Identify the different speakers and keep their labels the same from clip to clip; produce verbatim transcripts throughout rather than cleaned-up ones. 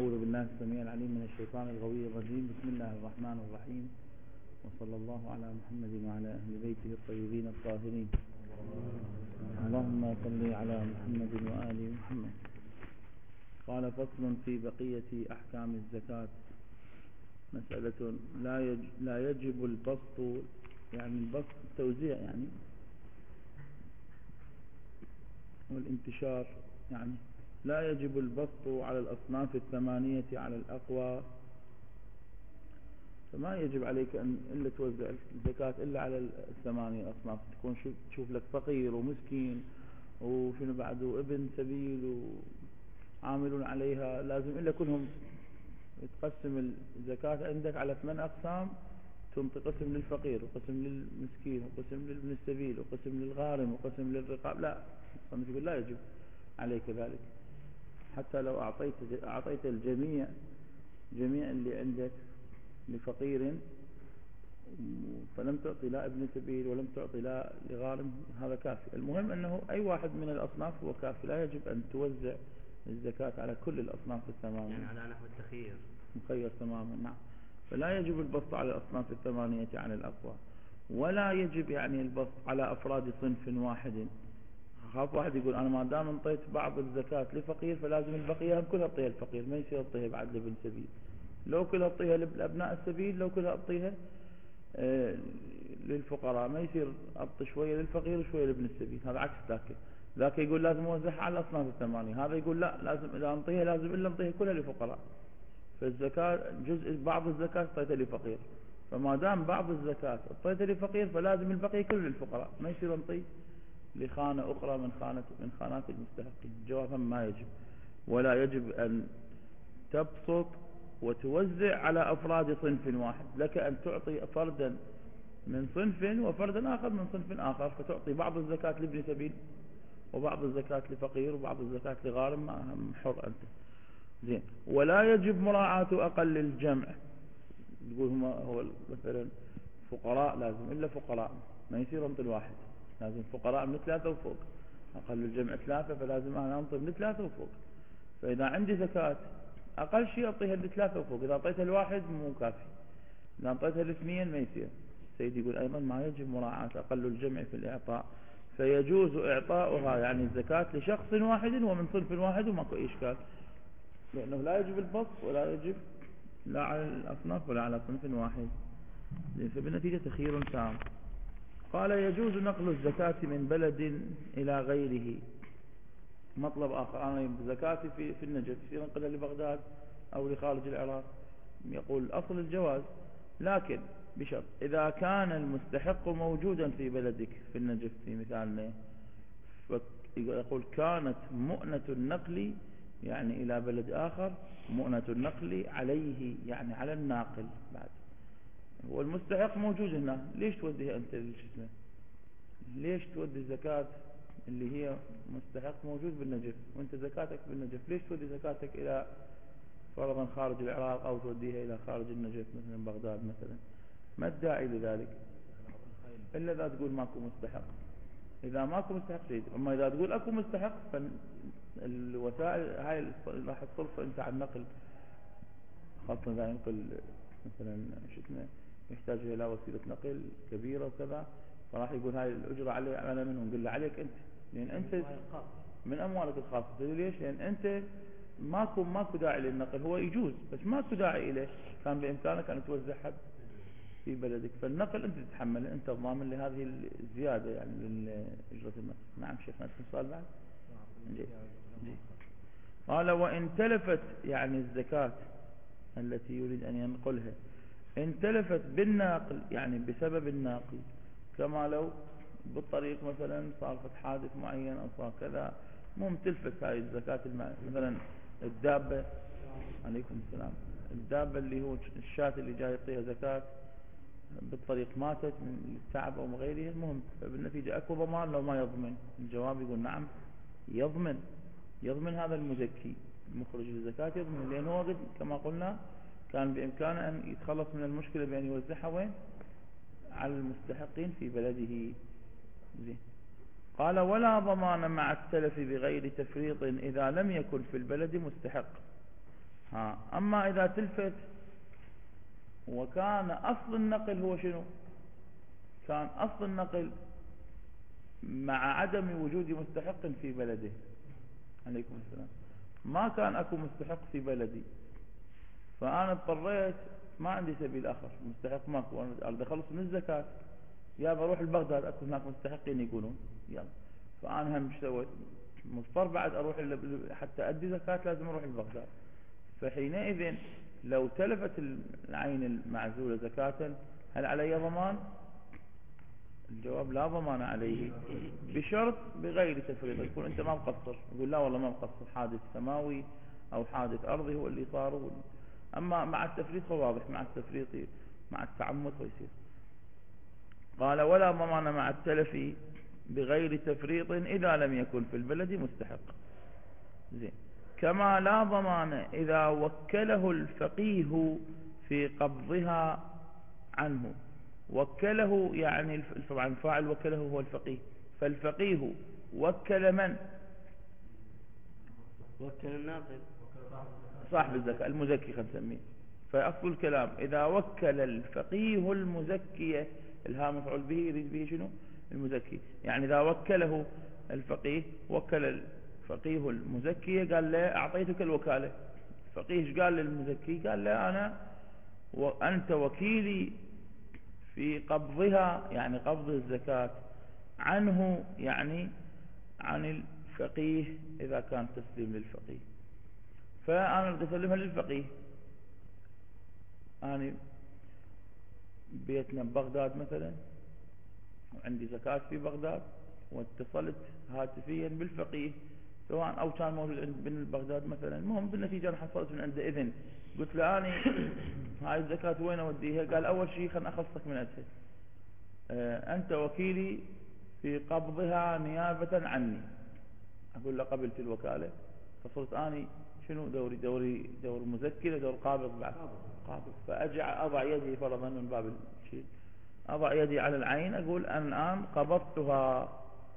Speaker 1: أعوذ بالله السميع العليم من الشيطان الغوي الرجيم. بسم الله الرحمن الرحيم، وصلى الله على محمد وعلى أهل بيته الطيبين الطاهرين. اللهم صل على محمد وآل محمد. قال: فصل في بقية أحكام الزكاة. مسألة لا لا يجب البسط، يعني البسط التوزيع يعني والانتشار، يعني لا يجب البسط على الأصناف الثمانية على الأقوى، فما يجب عليك أن إلا توزع الزكاة إلا على الثمانية أصناف. تكون تشوف لك فقير ومسكين وشنو بعده ابن سبيل وعاملون عليها، لازم إلا كلهم تقسم الزكاة عندك على ثمان أقسام، تنطي قسم للفقير وقسم للمسكين وقسم للابن السبيل وقسم للغارم وقسم للرقاب. لا، صنف يقول لا يجب عليك ذلك، حتى لو أعطيت أعطيت الجميع جميع اللي عندك لفقير فلم تعطي لا ابن سبيل ولم تعطي لا لغارم، هذا كافي. المهم أنه أي واحد من الأصناف هو كافي، لا يجب أن توزع الزكاة على كل الأصناف الثمانية، يعني
Speaker 2: على نحو التخيير،
Speaker 1: مخير تماما. نعم، فلا يجب البسط على الأصناف الثمانية على الأقوى، ولا يجب يعني البسط على أفراد صنف واحد. خاف واحد يقول أنا ما دام انطيت بعض الزكاة لفقير فلازم البقية هم كلها اعطيها الفقير، ما يصير اعطيها بعد لابن سبيل، لو كلها اعطيها لابناء السبيل، لو كلها اعطيها آه للفقراء، ما يصير اعطي شوية للفقير وشوية لابن السبيل، هذا عكس ذاك. ذاك يقول لازم اوزعها على الأصناف الثمانية، هذا يقول لا، لازم إذا انطيها لازم إلا انطيها كلها للفقراء. فالزكاة جزء بعض الزكاة اعطيتها لفقير، فما دام بعض الزكاة اعطيتها لفقير فلازم البقية كله للفقراء، ما يصير انطي لخانة أخرى من خانة من خانات المستحقين. جوابا ما يجب، ولا يجب أن تبسط وتوزع على أفراد صنف واحد. لك أن تعطي فردا من صنف وفردا آخر من صنف آخر، فتعطي بعض الزكاة لابن سبيل وبعض الزكاة لفقير وبعض الزكاة لغارم، حر أنت. زين. ولا يجب مراعاة أقل الجمع. يقول هما هو مثلا فقراء لازم إلا فقراء، ما يصير انطي الواحد، لازم فقراء من ثلاثة وفوق، أقل الجمع ثلاثة فلازم أنا أنطي من ثلاثة وفوق. فإذا عندي زكاة أقل شيء أعطيها لثلاثة وفوق، إذا أعطيتها الواحد مو كافي، إذا أعطيتها الاثنين ما يصير. سيدي يقول أيضا ما يجب مراعاة أقل الجمع في الإعطاء، فيجوز إعطاؤها يعني الزكاة لشخص واحد ومن صنف واحد وماكو إشكال، لأنه لا يجب البسط ولا يجب لا على الأصناف ولا على صنف واحد، فبالنتيجة تخيير تام. قال: يجوز نقل الزكاة من بلد إلى غيره. مطلب آخر، أنا زكاتي في في النجف يصير نقلها لبغداد أو لخارج العراق، يقول أصل الجواز، لكن بشرط إذا كان المستحق موجودا في بلدك في النجف في مثالنا، يقول كانت مؤنة النقل يعني إلى بلد آخر، مؤنة النقل عليه يعني على الناقل، بعد هو المستحق موجود هنا، ليش توديه أنت للشسمة؟ ليش تودي الزكاة اللي هي مستحق موجود بالنجف وانت زكاتك بالنجف؟ ليش تودي زكاتك إلى فرضا خارج العراق أو توديها إلى خارج النجف مثلا بغداد مثلا؟ ما الداعي لذلك إلا إذا تقول ماكو مستحق. إذا ماكو مستحق جيد، أما إذا تقول أكو مستحق فالوسائل هاي راح تصرف أنت عن نقل، خاصة إذا ينقل مثلا شكنا يحتاج إلى وسيلة نقل كبيرة وكذا، فراح يقول هاي الأجرة علي على منهم، نقول له عليك أنت، لأن أنت من أموالك الخاصة. ليش؟ لأن أنت ماكو ماكو داعي للنقل، هو يجوز بس ماكو داعي إليه، كان بإمكانك أن توزعها في بلدك، فالنقل أنت تتحمل، أنت ضامن لهذه الزيادة يعني لأجرة النقل. نعم شيخنا، السؤال بعد. جي. جي. قال: وإن تلفت يعني الزكاة التي يريد أن ينقلها إن تلفت بالناقل يعني بسبب الناقل، كما لو بالطريق مثلا صار حادث معين أو صار كذا، مو تلفت هاي الزكاة مثلا الدابة، عليكم السلام، الدابة اللي هو الشاة اللي جاي يعطيها زكاة بالطريق ماتت من التعب أو غيرها، المهم فبالنتيجة أكو ضمان لو ما يضمن؟ الجواب يقول نعم يضمن، يضمن هذا المزكي المخرج للزكاة يضمن، لأنه هو كما قلنا كان بإمكانه أن يتخلص من المشكلة بأن يوزعها وين؟ على المستحقين في بلده. زين. قال: ولا ضمان مع التلف بغير تفريط إذا لم يكن في البلد مستحق. ها أما إذا تلفت وكان أصل النقل هو شنو؟ كان أصل النقل مع عدم وجود مستحق في بلده. عليكم السلام. ما كان أكو مستحق في بلدي، فأنا اضطريت ما عندي سبيل آخر، مستحق ماكو، أنا أريد أخلص من الزكاة، يا بروح البغداد أكو هناك مستحقين يقولون يلا، فأنا هم سويت مضطر بعد أروح حتى أدي زكاة لازم أروح البغداد. فحينئذ لو تلفت العين المعزولة زكاة هل علي ضمان؟ الجواب لا ضمان عليه، بشرط بغير تفريط، يكون أنت ما مقصر، يقول لا والله ما مقصر، حادث سماوي أو حادث أرضي هو اللي صار هو اللي. أما مع التفريط فواضح، مع التفريط مع التعمد ويصير. قال ولا ضمان مع التلف بغير تفريط إذا لم يكن في البلد مستحق. زين. كما لا ضمان إذا وكله الفقيه في قبضها عنه. وكله يعني طبعا فاعل وكله هو الفقيه، فالفقيه وكل من؟
Speaker 2: وكل الناقل،
Speaker 1: صاحب الزكاة، المزكي خلينا نسميه. فأصل الكلام إذا وكل الفقيه المزكية، الهاء مفعول به يريد به شنو؟ المزكي. يعني إذا وكله الفقيه، وكل الفقيه المزكية قال له أعطيتك الوكالة. الفقيه ايش قال للمزكي؟ قال له أنا وأنت وكيلي في قبضها، يعني قبض الزكاة عنه، يعني عن الفقيه إذا كان تسليم للفقيه. فأنا بدي أسلمها للفقيه، أنا بيتنا ببغداد مثلا وعندي زكاة في بغداد، واتصلت هاتفيا بالفقيه سواء أو كان موجود عند بن بغداد مثلا، المهم بالنتيجة أنا حصلت من عنده إذن، قلت له أنا هاي الزكاة وين أوديها؟ قال أول شيء خلنا أخصك من عندها، أه أنت وكيلي في قبضها نيابة عني. أقول له قبلت الوكالة، فصرت أني شنو دوري دوري دور مزكي دور قابض بعد قابض، فأجع أضع يدي فرضا من باب الشيء، أضع يدي على العين أقول أنا الآن قبضتها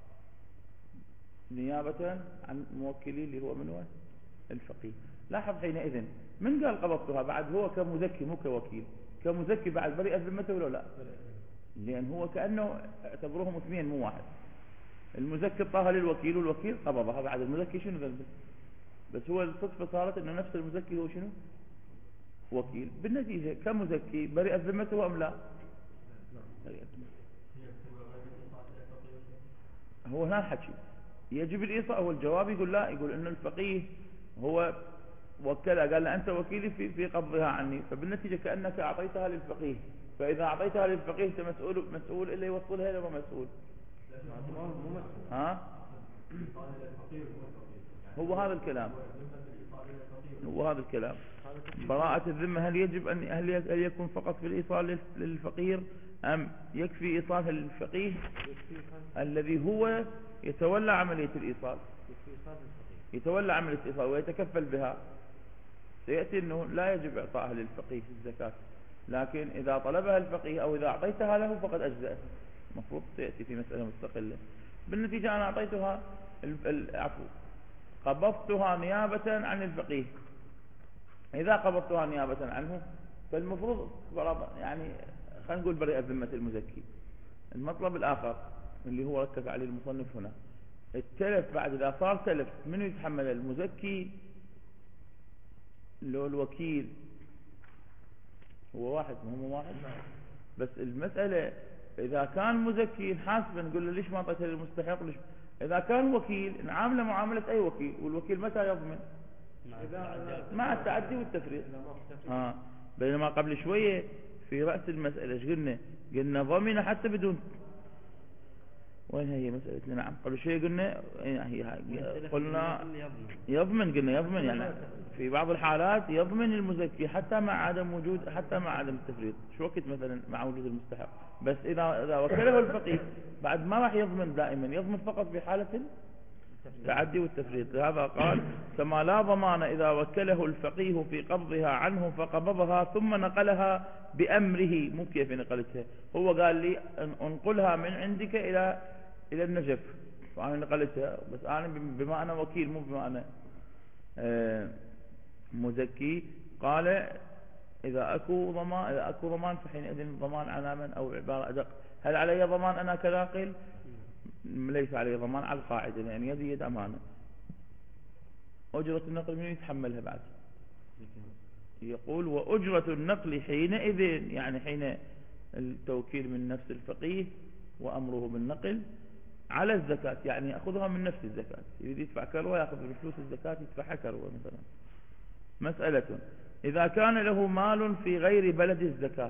Speaker 1: نيابة عن موكلي اللي هو من هو الفقيه. لاحظ حينئذ من قال قبضتها؟ بعد هو كمزكي مو كوكيل، كمزكي بعد بريء ذمته ولا لا؟ لأن هو كأنه اعتبروهم اثنين مو واحد، المزكي طاها للوكيل والوكيل قبضها، بعد المزكي شنو ذنبه؟ بس هو الصدفة صارت انه نفس المزكي هو شنو؟ وكيل، بالنتيجة كمزكي بريء ذمته أم لا؟ هو هنا الحكي يجب الإيصاء، هو الجواب يقول لا، يقول انه الفقيه هو وكلها، قال له أنت وكيلي في في قبضها عني، فبالنتيجة كأنك أعطيتها للفقيه، فإذا أعطيتها للفقيه أنت مسؤول مسؤول إلا يوصلها إلى ما مسؤول. ها؟ هو هذا الكلام، هو هذا الكلام. براءة الذمة هل يجب أن هل هل يكون فقط في الإيصال للفقير أم يكفي إيصالها للفقيه الذي هو يتولى عملية الإيصال، يتولى عملية الإيصال ويتكفل بها؟ سيأتي أنه لا يجب إعطائها للفقيه في الزكاة، لكن إذا طلبها الفقيه أو إذا أعطيتها له فقد أجزأت، مفروض سيأتي في مسألة مستقلة. بالنتيجة أنا أعطيتها العفو، قبضتها نيابة عن الفقيه. إذا قبضتها نيابة عنه فالمفروض يعني خلينا نقول بريئة ذمة المزكي. المطلب الآخر اللي هو ركز عليه المصنف هنا، التلف بعد إذا صار تلف منو يتحمل؟ المزكي لو الوكيل؟ هو واحد، مهم واحد، بس المسألة إذا كان مزكي نحاسبه نقول له ليش ما أعطيته للمستحق؟ ليش؟ إذا كان وكيل نعامله معاملة أي وكيل، والوكيل متى يضمن؟ مع التعدي والتفريط. آه. بينما قبل شوية في رأس المسألة ايش قلنا؟ قلنا ضمن حتى بدون، وين هي مسألتنا؟ نعم قبل شوية قلنا هي قلنا يضمن، قلنا يضمن يعني في بعض الحالات يضمن المزكي حتى مع عدم وجود، حتى مع عدم التفريط. شو وقت مثلا مع وجود المستحق؟ بس إذا إذا وكله الفقيه بعد ما راح يضمن دائما، يضمن فقط في حالة التعدي والتفريط. لهذا قال كما لا ضمان إذا وكله الفقيه في قبضها عنه فقبضها ثم نقلها بأمره، مو كيف نقلتها، هو قال لي انقلها من عندك إلى إلى النجف فأنا نقلتها، بس أنا بما أنا وكيل مو بما أنا آه مزكي. قال إذا أكو ضمان إذا أكو ضمان فحينئذ ضمان على من، أو عبارة أدق، هل علي ضمان أنا كناقل؟ ليس علي ضمان على القاعدة، لأن يعني يدي يد أمانة. أجرة النقل من يتحملها بعد؟ يقول وأجرة النقل حينئذ، يعني حين التوكيل من نفس الفقيه وأمره بالنقل على الزكاة، يعني يأخذها من نفس الزكاة، يريد يدفع كروة يأخذ بفلوس الزكاة يدفعها كروة مثلا. مسألة: إذا كان له مال في غير بلد الزكاة،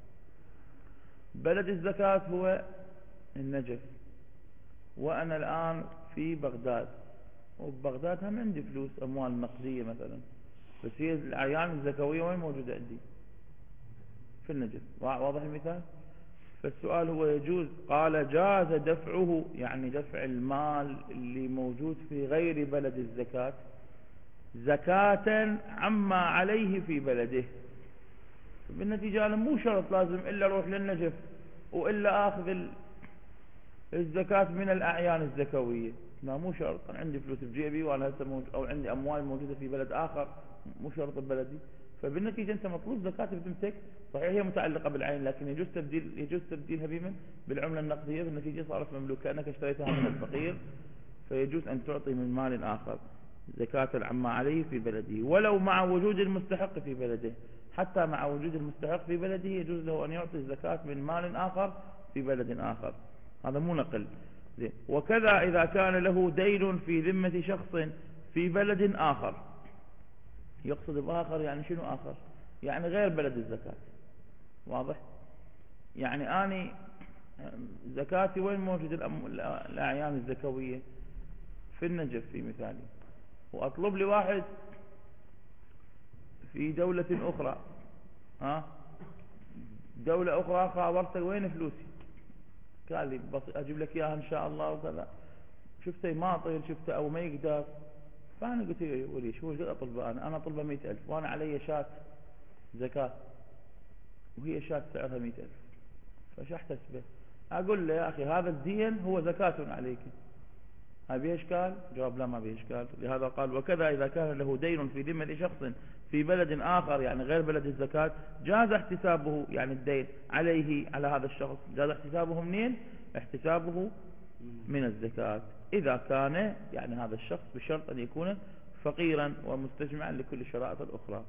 Speaker 1: بلد الزكاة هو النجف، وأنا الآن في بغداد، وبغداد هم عندي فلوس أموال نقدية مثلا، بس هي الأعيان الزكوية وين موجودة عندي؟ في النجف. واضح المثال؟ فالسؤال هو يجوز؟ قال جاز دفعه، يعني دفع المال اللي موجود في غير بلد الزكاة زكاة عما عليه في بلده. بالنتيجة أنا مو شرط لازم إلا أروح للنجف وإلا أخذ الزكاة من الأعيان الزكوية، لا مو شرط. أنا عندي فلوس بجيبي وأنا هسه موجود، أو عندي أموال موجودة في بلد آخر، مو شرط ببلدي. فبالنتيجة أنت مطلوب زكاة بذمتك، صحيح هي متعلقة بالعين، لكن يجوز تبديل يجوز تبديلها بمن؟ بالعملة النقدية. بالنتيجة صارت مملوكة، كأنك اشتريتها من الفقير، فيجوز أن تعطي من مال آخر زكاة عما عليه في بلده، ولو مع وجود المستحق في بلده. حتى مع وجود المستحق في بلده يجوز له أن يعطي الزكاة من مال آخر في بلد آخر، هذا مو نقل. وكذا إذا كان له دين في ذمة شخص في بلد آخر، يقصد بآخر يعني شنو آخر؟ يعني غير بلد الزكاة. واضح؟ يعني أني زكاتي وين موجود الأعيان الزكوية؟ في النجف في مثالي، وأطلب لي واحد في دولة أخرى، ها دولة أخرى، خابرته وين فلوسي؟ قال لي بس أجيب لك إياها إن شاء الله وكذا، شفته ما طيل، شفته أو ما يقدر. فأنا قلت له وليش هو قد أطلبه أنا أنا أطلبه مئة ألف، وأنا علي شاة زكاة، وهي شاة سعرها مئة ألف، فش أحتسبه؟ أقول له يا أخي هذا الدين هو زكاة عليك، هل بيه إشكال؟ جواب لا ما بيه إشكال. لهذا قال وكذا إذا كان له دين في ذمة شخص في بلد آخر، يعني غير بلد الزكاة، جاز احتسابه، يعني الدين عليه على هذا الشخص جاز احتسابه منين؟ احتسابه من الزكاة، إذا كان يعني هذا الشخص بشرط أن يكون فقيرا ومستجمعا لكل الشرائط الأخرى.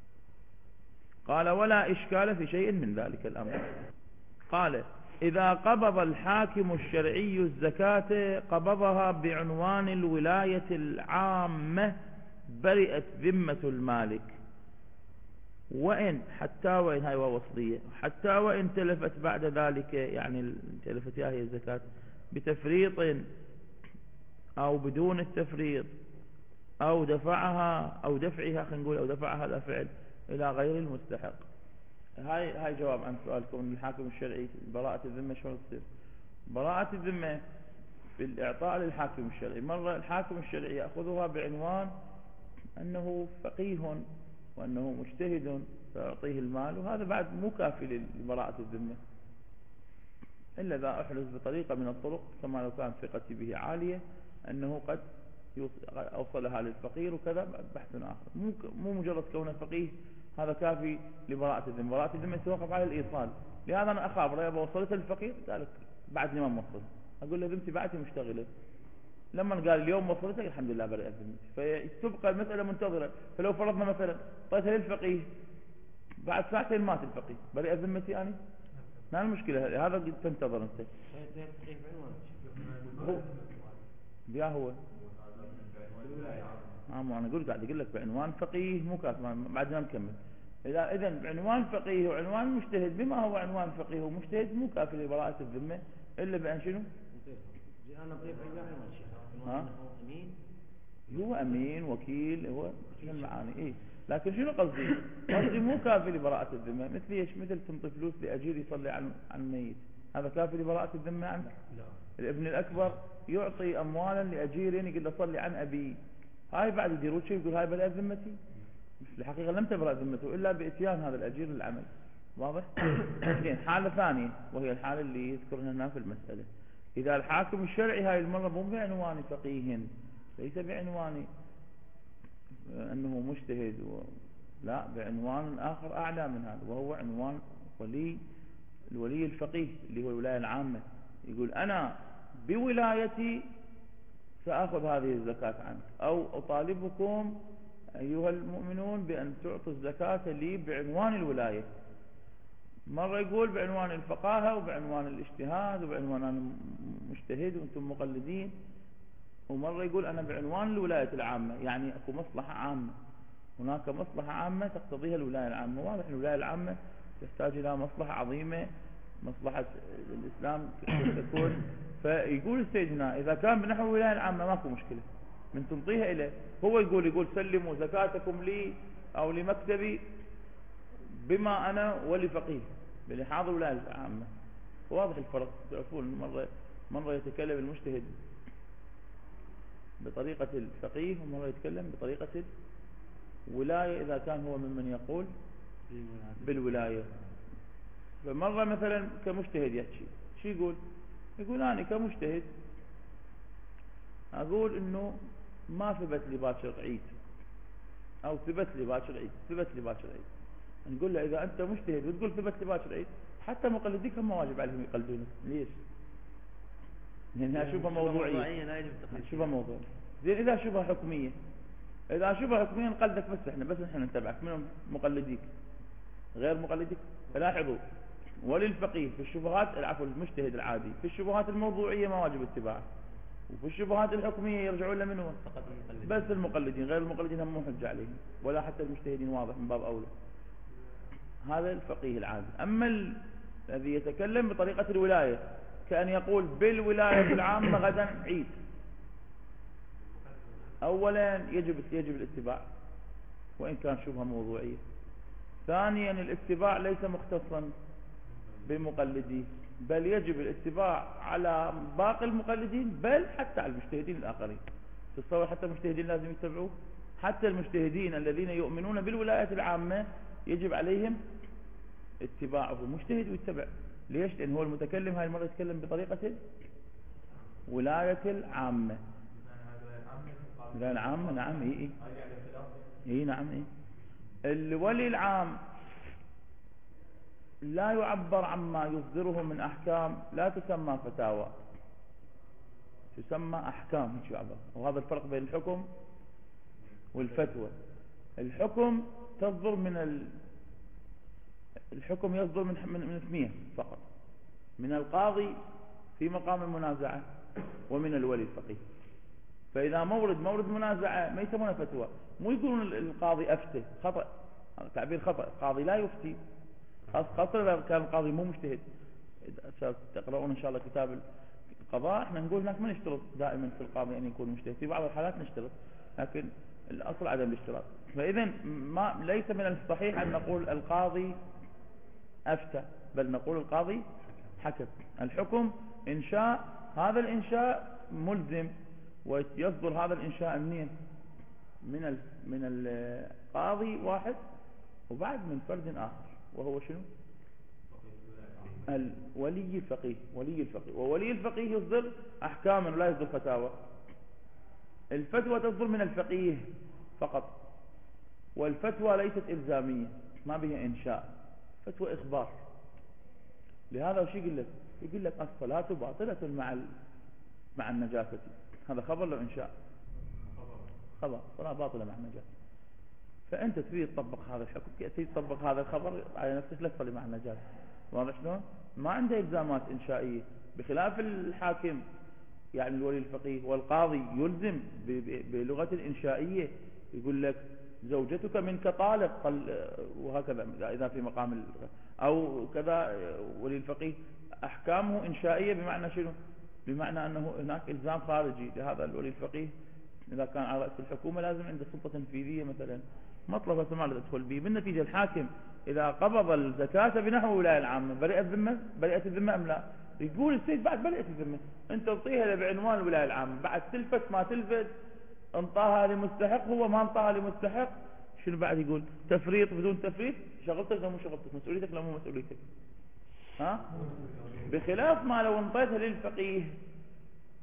Speaker 1: قال ولا إشكال في شيء من ذلك الأمر. قال إذا قبض الحاكم الشرعي الزكاة قبضها بعنوان الولاية العامة برئت ذمة المالك، وإن حتى وإن هاي وصلية حتى وإن تلفت بعد ذلك، يعني تلفت هي الزكاة بتفريط أو بدون التفريط، أو دفعها أو دفعها، خلينا نقول أو دفعها هذا فعل إلى غير المستحق. هاي هاي جواب عن سؤالكم. الحاكم الشرعي براءة الذمة شلون تصير؟ براءة الذمة بالإعطاء للحاكم الشرعي. مرة الحاكم الشرعي يأخذها بعنوان أنه فقيه وأنه مجتهد فيعطيه المال، وهذا بعد مو كافي لبراءة الذمة، إلا إذا أحرز بطريقة من الطرق كما لو كان ثقتي به عالية أنه قد أوصلها للفقير وكذا، بحث آخر. مو مجرد كونه فقيه هذا كافي لبراءة الذمة. براءة الذمة يتوقف على الإيصال. لهذا أنا أخابره يبقى وصلت للفقير، قال بعدني ما موصل، أقول له ذمتي بعدي مشتغلة. لما قال اليوم وصلتك الحمد لله برئت ذمتي، فتبقى المسألة منتظرة. فلو فرضنا مثلا طيتها للفقيه بعد ساعتين مات الفقيه، برئت ذمتي أنا؟ ما المشكلة، هذا قد تنتظر أنت. هو يا هو آه أنا قلت قاعد أقول لك بعنوان فقيه مو كاف، بعد ما نكمل. إذا إذن بعنوان فقيه وعنوان مجتهد، بما هو عنوان فقيه ومجتهد مو كافي لبراءة الذمة إلا بأن شنو؟ ها؟ هو أمين وكيل، هو شنو المعاني؟ إيه لكن شنو قصدي؟ قصدي مو كافي لبراءة الذمة. مثل ايش؟ مثل تنطي فلوس لأجير يصلي عن عن الميت، هذا كافي لبراءة الذمة عنه؟ الابن الأكبر يعطي أموالا لأجير يقول له صلي عن أبي، هاي بعد يديرون شيء يقول هاي برئ ذمتي؟ في الحقيقة لم تبرأ ذمته إلا بإتيان هذا الأجير للعمل. واضح؟ زين. حالة ثانية وهي الحالة اللي يذكرها هنا في المسألة، إذا الحاكم الشرعي هاي المرة مو بعنوان فقيه، ليس بعنوان أنه مجتهد و... لا، بعنوان آخر أعلى من هذا، وهو عنوان ولي الولي الفقيه اللي هو الولاية العامة. يقول أنا بولايتي سأخذ هذه الزكاة عنك، أو أطالبكم أيها المؤمنون بأن تعطوا الزكاة لي بعنوان الولاية. مرة يقول بعنوان الفقاهة وبعنوان الاجتهاد وبعنوان أنا مجتهد وأنتم مقلدين، ومرة يقول أنا بعنوان الولاية العامة، يعني أكو مصلحة عامة، هناك مصلحة عامة تقتضيها الولاية العامة. واضح الولاية العامة تحتاج إلى مصلحة عظيمة، مصلحة الإسلام تكون. فيقول السيد هنا إذا كان بنحو الولاية العامة ماكو مشكلة من تنطيها إليه. هو يقول يقول سلموا زكاتكم لي أو لمكتبي بما أنا ولي فقيه بلحاظ الولاية العامة. واضح الفرق، تعرفون. مرة مرة يتكلم المجتهد بطريقة الفقيه، ومرة يتكلم بطريقة الولاية إذا كان هو ممن يقول بالولاية. فمرة مثلا كمجتهد يحكي شو يقول؟ يقول أنا كمجتهد أقول إنه ما ثبت لي باكر عيد، أو ثبت لي باكر عيد، ثبت لي باكر عيد. نقول له إذا أنت مجتهد وتقول ثبت لي باكر عيد، حتى مقلديك هم واجب عليهم يقلدونك. ليش؟ لأنها شبهة موضوعية. شبهة موضوعية. زين إذا شبهة حكمية، إذا شبهة حكمية نقلدك بس إحنا، بس إحنا نتبعك. منهم مقلديك غير مقلديك. لاحظوا وللفقيه في الشبهات، العفو المجتهد العادي في الشبهات الموضوعية ما واجب اتباعه، وفي الشبهات الحكمية يرجعون لمنه فقط المقلدين. بس المقلدين، غير المقلدين هم مو حجة عليهم، ولا حتى المجتهدين، واضح من باب أولى. هذا الفقيه العادي. أما الذي يتكلم بطريقة الولاية كأن يقول بالولاية العامة غدا عيد، أولا يجب يجب الاتباع وإن كان شبهة موضوعية. ثانيا الاتباع ليس مختصا بمقلديه، بل يجب الاتباع على باقي المقلدين، بل حتى على المجتهدين الآخرين. تصور حتى المجتهدين لازم يتبعوه، حتى المجتهدين الذين يؤمنون بالولاية العامة يجب عليهم اتباعه. مجتهد ويتبع. ليش؟ لأن هو المتكلم هاي المرة يتكلم بطريقة ولاية العامة. الولاية العامة نعم. اي اي اي نعم. اي الولي العام لا يعبر عما يصدره من أحكام، لا تسمى فتاوى، تسمى أحكام يعبر. وهذا الفرق بين الحكم والفتوى. الحكم تصدر من ال... الحكم يصدر من من اثنين فقط، من القاضي في مقام المنازعة ومن الولي الفقيه. فإذا مورد مورد منازعة ما يسمونه فتوى، مو يقولون القاضي أفتى، خطأ، تعبير خطأ. القاضي لا يفتي، خاصة إذا كان القاضي مو مجتهد. تقرؤون إن شاء الله كتاب القضاء، احنا نقول هناك ما نشترط دائما في القاضي أن يكون مجتهد، في بعض الحالات نشترط، لكن الأصل عدم الاشتراط. فإذا ما ليس من الصحيح أن نقول القاضي أفتى، بل نقول القاضي حكم. الحكم إنشاء، هذا الإنشاء ملزم، ويصدر هذا الإنشاء منين؟ من ال... من القاضي واحد، وبعد من فرد آخر، وهو شنو؟ الولي الفقيه. ولي الفقيه، وولي الفقيه يصدر أحكاما ولا يصدر فتاوى. الفتوى تصدر من الفقيه فقط، والفتوى ليست إلزامية، ما بها إنشاء، فتوى إخبار. لهذا وش يقول لك؟ يقول لك الصلاة باطلة مع ال... مع النجاسة. هذا خبر لو إنشاء؟ خبر. صلاة باطلة مع النجاسة. فأنت تريد تطبق هذا الحكم، تريد تطبق هذا الخبر على نفسك، لا تصلي مع النجاسة. واضح شلون؟ ما عنده إلزامات إنشائية، بخلاف الحاكم يعني الولي الفقيه والقاضي يلزم بلغة الإنشائية. يقول لك زوجتك منك طالق، وهكذا إذا في مقام ال... أو كذا. ولي الفقيه أحكامه إنشائية، بمعنى شنو؟ بمعنى أنه هناك إلزام خارجي. لهذا الولي الفقيه إذا كان على رأس الحكومة لازم عنده سلطة تنفيذية مثلا مطلبة ما لا تدخل به. بالنتيجة الحاكم إذا قبض الزكاة بنحو الولاية العامة برئت الذمة، برئت الذمة أم لا؟ يقول السيد بعد برئت الذمة. أنت تعطيها بعنوان الولاية العامة، بعد تلفت ما تلفت، انطاها لمستحق، هو ما انطاها لمستحق، شنو بعد يقول؟ تفريط بدون تفريط. شغلتك لو مو شغلتك، مسؤوليتك لو مو مسؤوليتك. ها؟ بخلاف ما لو انطيتها للفقيه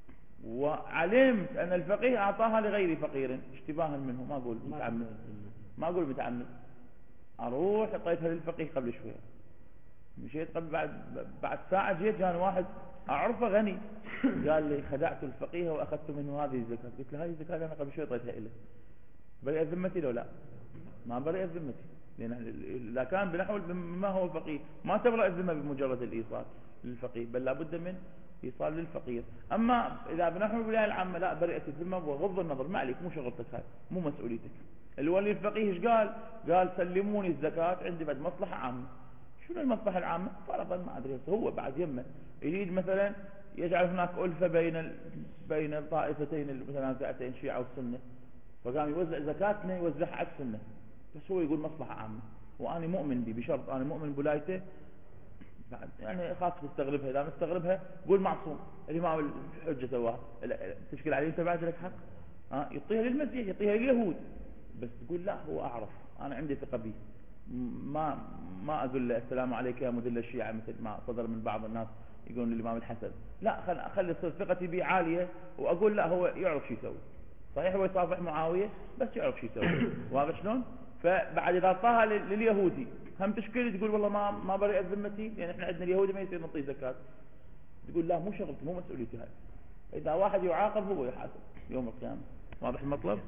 Speaker 1: وعلمت أن الفقيه أعطاها لغير فقير اشتباها منه، ما أقول متعمد، ما أقول متعمد، أروح أعطيتها للفقيه قبل شوية، مشيت قبل بعد بعد ساعة جيت جاني واحد أعرفه غني قال لي خدعت الفقيه وأخذت منه هذه الزكاة. قلت له هذه الزكاة أنا قبل شوية أعطيتها له، برئ ذمتي لو لا؟ ما برئ ذمتي، لأن إذا كان بنحو ما هو فقيه ما تبرأ الذمة بمجرد الإيصال للفقيه، بل لابد من إيصال للفقير. أما إذا بنحو الولاية العامة لا، برئت الذمة وغض النظر، ما عليك، مو شغلتك هاي، مو مسؤوليتك. الولي الفقيه ايش قال؟ قال سلموني الزكاة عندي بعد مصلحة عامة. شنو المصلحة العامة؟ فرضا ما أدري، هو بعد يمه يريد مثلا يجعل هناك ألفة بين ال... بين الطائفتين المتنازعتين شيعة والسنة، فقام يوزع زكاتنا يوزعها على السنة، بس هو يقول مصلحة عامة، وأنا مؤمن بي بشرط أنا مؤمن بولايته، بعد يعني خاف تستغربها، إذا مستغربها قول معصوم، الإمام الحجة سواها، تشكل عليه أنت بعد لك حق، ها يعطيها للمسيح يعطيها لليهود، بس تقول لا هو أعرف، أنا عندي ثقة به، ما ما أقول له السلام عليك يا مذل الشيعة مثل ما صدر من بعض الناس يقولون للإمام الحسن، لا خل أخلي ثقتي به عالية وأقول لا هو يعرف شو يسوي، صحيح هو يصافح معاوية بس يعرف شو يسوي، واضح شلون؟ فبعد إذا أعطاها لليهودي هم تشكيل تقول والله ما ما برئت ذمتي، يعني إحنا عندنا اليهودي ما يصير نعطيه زكاة، تقول لا مو شغلتي مو مسؤوليتي هاي، إذا واحد يعاقب هو يحاسب يوم القيامة. واضح المطلب؟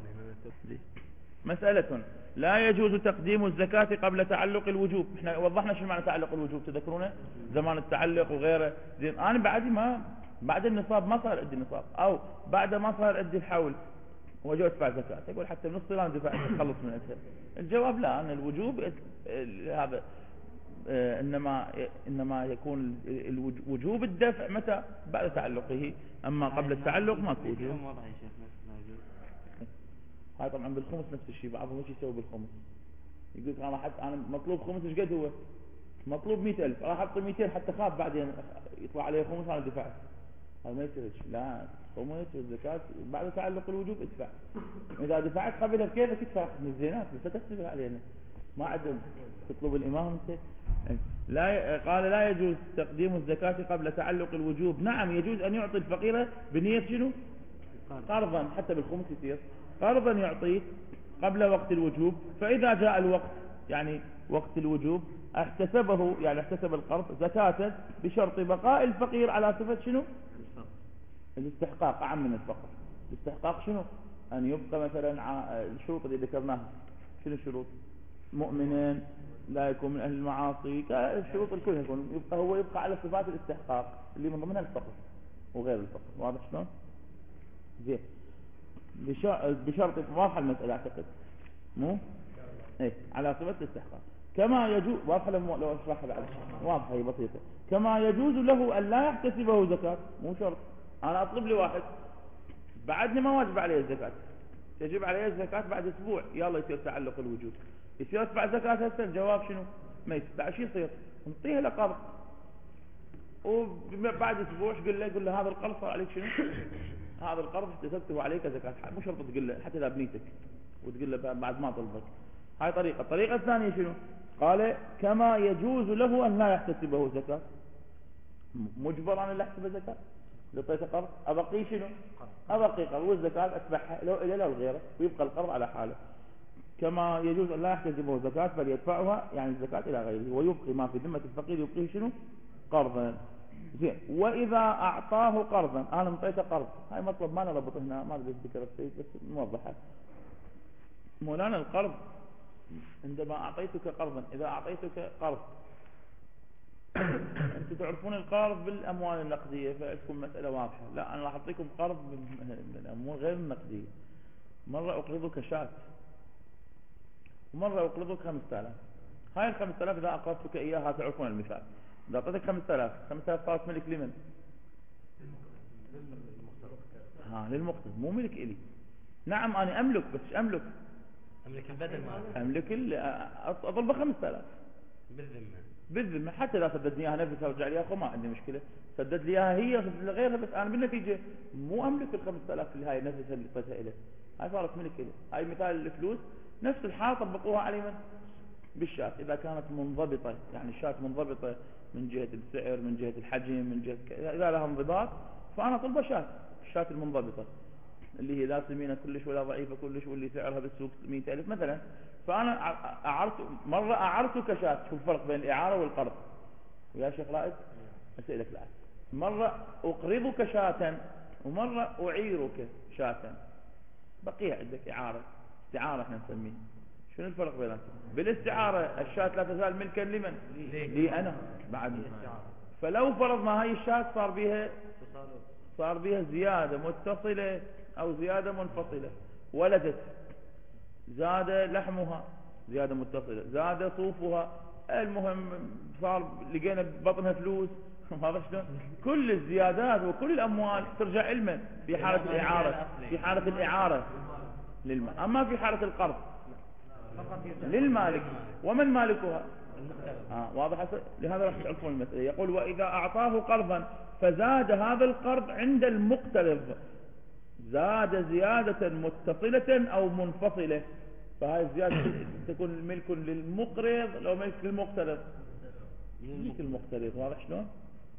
Speaker 1: مسألة لا يجوز تقديم الزكاة قبل تعلق الوجوب. احنا وضحنا شو معنى تعلق الوجوب، تذكرونه زمان التعلق وغيره. زين انا بعد ما بعد النصاب ما صار عندي نصاب، او بعد ما صار عندي الحول وجو ادفع زكاة، يقول حتى نص صيام دفع تخلص من أسهل. الجواب لا، ان الوجوب هذا انما انما يكون الوجوب الدفع متى؟ بعد تعلقه، اما قبل التعلق ما في وجوب. هاي طبعا بالخمس نفس الشيء، بعضهم ايش يسوي بالخمس؟ يقول انا حتى انا مطلوب خمس ايش قد هو؟ مطلوب مئة ألف، راح احط مئتين حتى خاف بعدين يطلع عليه خمس انا دفعت. هذا ما يصير، لا خمس والزكاة بعد تعلق الوجوب ادفع. اذا دفعت قبلها بكيفك ادفع من الزينات بس تكتب علينا، ما عندهم تطلب الامام انت. لا قال لا يجوز تقديم الزكاة قبل تعلق الوجوب. نعم يجوز ان يعطي الفقير بنية شنو؟ قرضا، حتى بالخمس يصير قرضا يعطيه قبل وقت الوجوب، فإذا جاء الوقت يعني وقت الوجوب احتسبه، يعني احتسب القرض زكاة بشرط بقاء الفقير على صفة شنو؟ الاستحقاق، أعم من الفقر. الاستحقاق شنو؟ أن يبقى مثلا الشروط اللي ذكرناها، شنو الشروط؟ مؤمنين، لا يكون من أهل المعاصي، الشروط الكل يكون يبقى هو يبقى على صفات الاستحقاق اللي من ضمنها الفقر وغير الفقر. واضح شلون؟ زين بشرط واضحة المسألة أعتقد مو إيه على صفة الاستحقاق. كما يجوز، واضحة لو أشرحها بعد، واضحة هي بسيطة. كما يجوز له أن لا يحتسبه زكاة، مو شرط أنا أطلب لي واحد بعدني ما واجب عليه الزكاة، تجب عليه الزكاة بعد أسبوع، يلا يصير تعلق الوجود، يصير يدفع زكاة هسه. الجواب شنو؟ ما يدفع. شو يصير؟ نعطيه له قرض، وبعد أسبوع قل له قل له هذا القرض صار عليك شنو؟ هذا القرض احتسبته عليك زكاة، مو شرط تقول له حتى إذا بنيتك وتقول له بعد ما طلبك. هاي طريقة. الطريقة الثانية شنو؟ قال كما يجوز له أن لا يحتسبه زكاة، مجبر أن لا يحتسب زكاة. لو طيت قرض أبقي شنو؟ أبقي قرض والزكاة أتبعها لو إلى لو غيره، ويبقى القرض على حاله. كما يجوز أن لا يحتسبه زكاة بل يدفعها يعني الزكاة إلى غيره، ويبقي ما في ذمة الفقير يبقيه شنو؟ قرضا. زين. وإذا أعطاه قرضا، أنا مطيته قرض، هاي مطلب ما نربط هنا، ما أدري ذكر السيد بس نوضحها. مولانا القرض عندما أعطيتك قرضا، إذا أعطيتك قرض أنتم تعرفون القرض بالأموال النقدية فتكون مسألة واضحة. لا أنا راح أعطيكم قرض بالأموال غير النقدية. مرة أقرضك شاة ومرة أقرضك خمسة آلاف. هاي الخمسة آلاف إذا أقرضتك إياها تعرفون المثال، إذا أعطيتك خمسة آلاف، خمسة آلاف صارت ملك لمن؟ ها للمقترض، مو ملك إلي. نعم أنا أملك، بس أملك
Speaker 2: أملك البدل ما
Speaker 1: أملك أطلب خمسة آلاف
Speaker 2: بالذمة
Speaker 1: بالذمة، حتى إذا سددني إياها نفسها ورجع لي أخو ما عندي مشكلة، سدد لي إياها هي وسدد لي غيرها، بس أنا بالنتيجة مو أملك الخمسة آلاف اللي هاي نفسها اللي طيتها إليه، هاي صارت ملك إلي. هاي مثال الفلوس نفس الحال طبقوها على من؟ بالشاة. إذا كانت منضبطة، يعني الشاة منضبطة من جهة السعر، من جهة الحجم، من جهة ك... إذا لها انضباط فأنا طلب شاة. الشاة المنضبطة اللي هي لا سمينة كلش ولا ضعيفة كلش واللي سعرها بالسوق مئة ألف مثلا، فأنا أعرت مرة أعرتك شاة. شوف الفرق بين الإعارة والقرض يا شيخ رائد، أسألك الآن. مرة أقرضك شاة ومرة أعيرك شاة، بقيها عندك إعارة، استعارة احنا نسميه. شنو الفرق بينهم؟ بالاستعارة الشاة لا تزال ملكا لمن؟ لي أنا بعد. فلو فرضنا هاي الشاة صار بيها صار بيها زيادة متصلة أو زيادة منفصلة، ولدت، زاد لحمها زيادة متصلة، زاد صوفها، المهم صار لقينا ببطنها فلوس هذا شلون؟ كل الزيادات وكل الأموال ترجع علما في حالة الإعارة، في حالة الإعارة للمال. أما في حالة القرض للمالك. ومن مالكها؟ آه واضح. لهذا راح تعرفون المسألة. يقول وإذا أعطاه قرضا فزاد هذا القرض عند المقترض، زاد زيادة متصلة أو منفصلة، فهذه الزيادة تكون ملك للمقرض لو ملك للمقترض، ملك المقترض. واضح شلون؟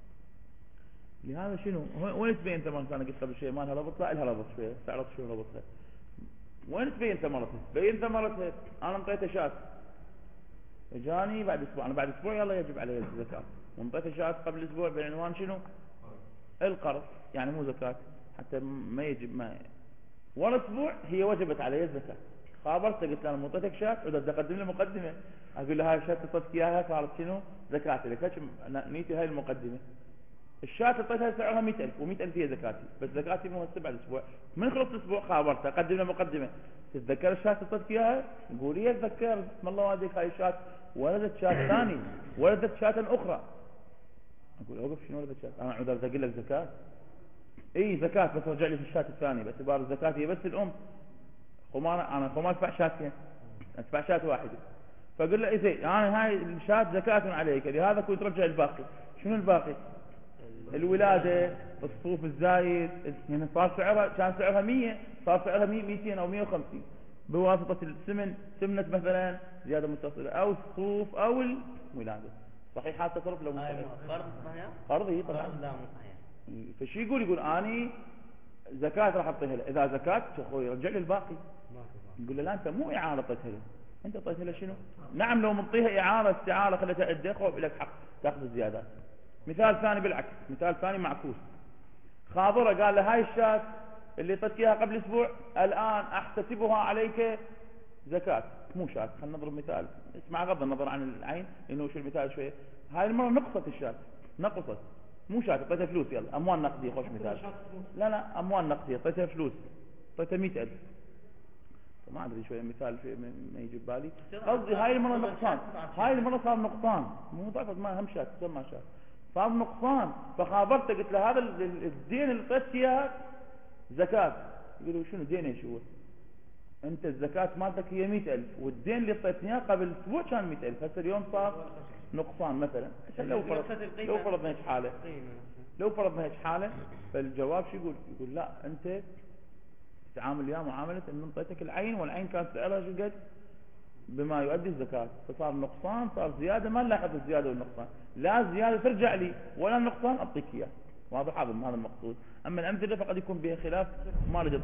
Speaker 1: لهذا شنو وين تبين ثمرة؟ أنا قلت قبل شيء ما لها ربط، لا لها ربط شوية، استعرضت شنو ربطها. وين تبين ثمرتها؟ بين ثمرتها أنا انطيته شاة، جاني بعد أسبوع، أنا بعد أسبوع يلا يجب علي الزكاة، وانطيته شاة قبل أسبوع بالعنوان شنو؟ القرض، يعني مو زكاة حتى ما يجب ما ورا أسبوع هي وجبت علي الزكاة. خابرت قلت له أنا منطيتك شاة وده أقدم له مقدمة، أقول له هاي الشاة تصدق إياها صارت شنو؟ زكاتي لك. نيتي هاي المقدمة. الشاة اعطيتها سعرها مئة ألف ومئة ألف هي زكاتي، بس زكاتي مو هسه بعد اسبوع. من خلص اسبوع خابرته قدم له مقدمه، تتذكر الشاة اعطيتك اياها؟ يقول لي اتذكر، بسم الله والديك هاي الشاة ولدت شاة ثاني، ولدت شاة اخرى. اقول اوقف شنو ولدت شاة؟ انا عذر اقول لك زكاة؟ اي زكاة، بس رجع لي في الشاة الثانيه باعتبار الزكاة هي بس الام. خمان انا خمان ادفع شاتين، ادفع شاة واحده. فقل له اي زين انا هاي الشاة زكاة عليك، لهذا كنت ترجع الباقي. شنو الباقي؟ الولادة، الصوف الزايد، يعني صار سعرها كان سعرها مية صار سعرها مئتين أو مئة وخمسين بواسطة السمن، سمنة مثلا زيادة متصلة، أو الصوف أو الولادة. صحيح هذا تصرف لو مصحيح؟
Speaker 2: قرض صحيح؟
Speaker 1: قرضي طبعا.
Speaker 2: قرض لا مو صحيح.
Speaker 1: فشي يقول يقول أني زكاة راح أعطيها له، إذا زكاة أخوي رجع لي الباقي. يقول له لا أنت مو إعارة طيتها له، أنت طيتها له شنو؟ نعم لو منطيها إعارة استعارة خلتها عدة خوف لك حق تأخذ الزيادات. مثال ثاني بالعكس، مثال ثاني معكوس. خاضرة قال له هاي الشاة اللي طيت اياها قبل اسبوع الان احتسبها عليك زكاة، مو شاة. خلينا نضرب مثال، اسمع غض النظر عن العين انه شو المثال شويه. هاي المرة نقصت الشاة، نقصت مو شاة، طيتها فلوس، يلا اموال نقدية. خوش مثال. لا لا اموال نقدية، طيتها فلوس، طيتها مئة ألف. ما ادري شويه مثال في ما يجي بالي. قصدي هاي المرة نقصان، هاي المرة صار نقصان، مو ضعفت ما هم شاة تسمى شاة، صار نقصان. فخابرته قلت له هذا الدين اللي طيت اياه زكاة. يقولوا شنو دين ايش هو؟ انت الزكاة مالتك هي مئة ألف والدين اللي طيت اياه قبل اسبوع كان مئة ألف، هسه اليوم صار نقصان مثلا. لو فرض لو فرضنا هيك حالة لو فرضنا هيك حالة فالجواب شو يقول؟ يقول لا انت تتعامل وياه معاملة ان انطيتك العين والعين كانت سعرها شو قد؟ بما يؤدي الزكاة، فصار نقصان، صار زيادة، ما نلاحظ الزيادة والنقصان، لا زيادة ترجع لي ولا النقصان أعطيك إياه. واضح هذا هذا المقصود. أما الأمثلة فقد يكون بها خلاف ما رجع.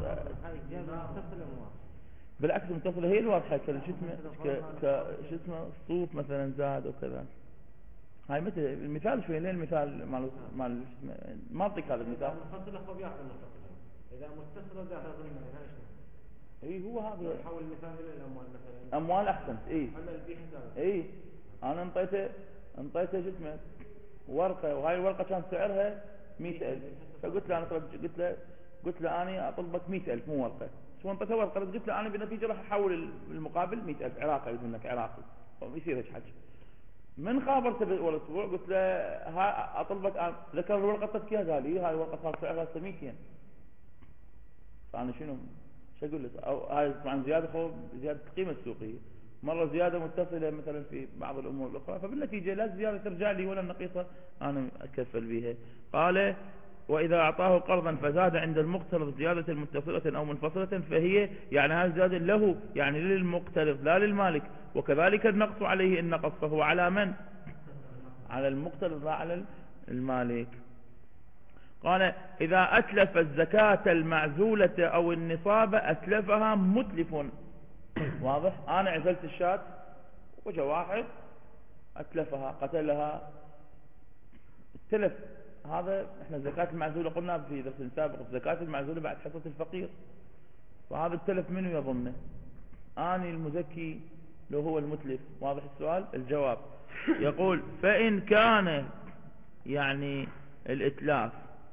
Speaker 1: بالعكس المتصلة هي الواضحة، كالجسم كجسم الصوف مثلا زاد وكذا. هاي مثل المثال شوي، لين المثال مال مال ما أعطيك هذا المثال.
Speaker 3: المتصلة هو بيأخذ المتصلة، إذا متصلة بيأخذ ضمن هاي شنو؟
Speaker 1: اي هو هذا
Speaker 3: نحول المثال الى الاموال مثلا.
Speaker 1: اموال احسنت. اي
Speaker 3: حساب.
Speaker 1: اي انا انطيته انطيته جسمه ورقه، وهاي الورقه كان سعرها مئة ألف، فقلت له انا قلت له قلت له انا اطلبك مئة ألف مو ورقه. شو انطيته ورقه، قلت له انا بالنتيجه راح احول المقابل مئة ألف عراقي، يريد منك عراقي، يصير هيك حكي. من خابرته باول اسبوع قلت له ها اطلبك، ذكر الورقه طلبت اياها، قال لي هاي الورقه صار سعرها مئتين. فانا شنو شو اقول لك؟ او هاي طبعا زياده خو زياده القيمه السوقيه، مره زياده متصله مثلا في بعض الامور الاخرى، فبالنتيجه لا الزياده ترجع لي ولا النقيصه انا اتكفل بها. قال واذا اعطاه قرضا فزاد عند المقترض زياده متصله او منفصله فهي يعني هذه زياده له، يعني للمقترض لا للمالك. وكذلك النقص عليه ان نقص فهو على من؟ على المقترض لا على المالك. قال إذا أتلف الزكاة المعزولة أو النصاب أتلفها متلف. واضح؟ أنا عزلت الشاة وجه واحد أتلفها قتلها التلف. هذا احنا الزكاة المعزولة قلنا في درس سابق الزكاة المعزولة بعد حصة الفقير، فهذا التلف منه يضمنه؟ آني المزكي لو هو المتلف. واضح السؤال؟ الجواب يقول فإن كان يعني الإتلاف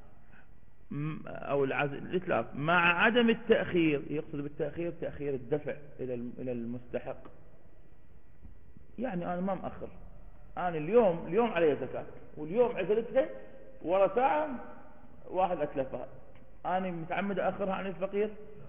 Speaker 1: أو العزل الإتلاف مع عدم التأخير، يقصد بالتأخير تأخير الدفع إلى إلى المستحق، يعني أنا ما مأخر، أنا اليوم اليوم علي زكاة واليوم عزلتها ورا ساعة واحد أتلفها، أنا متعمد أخرها عن الفقير.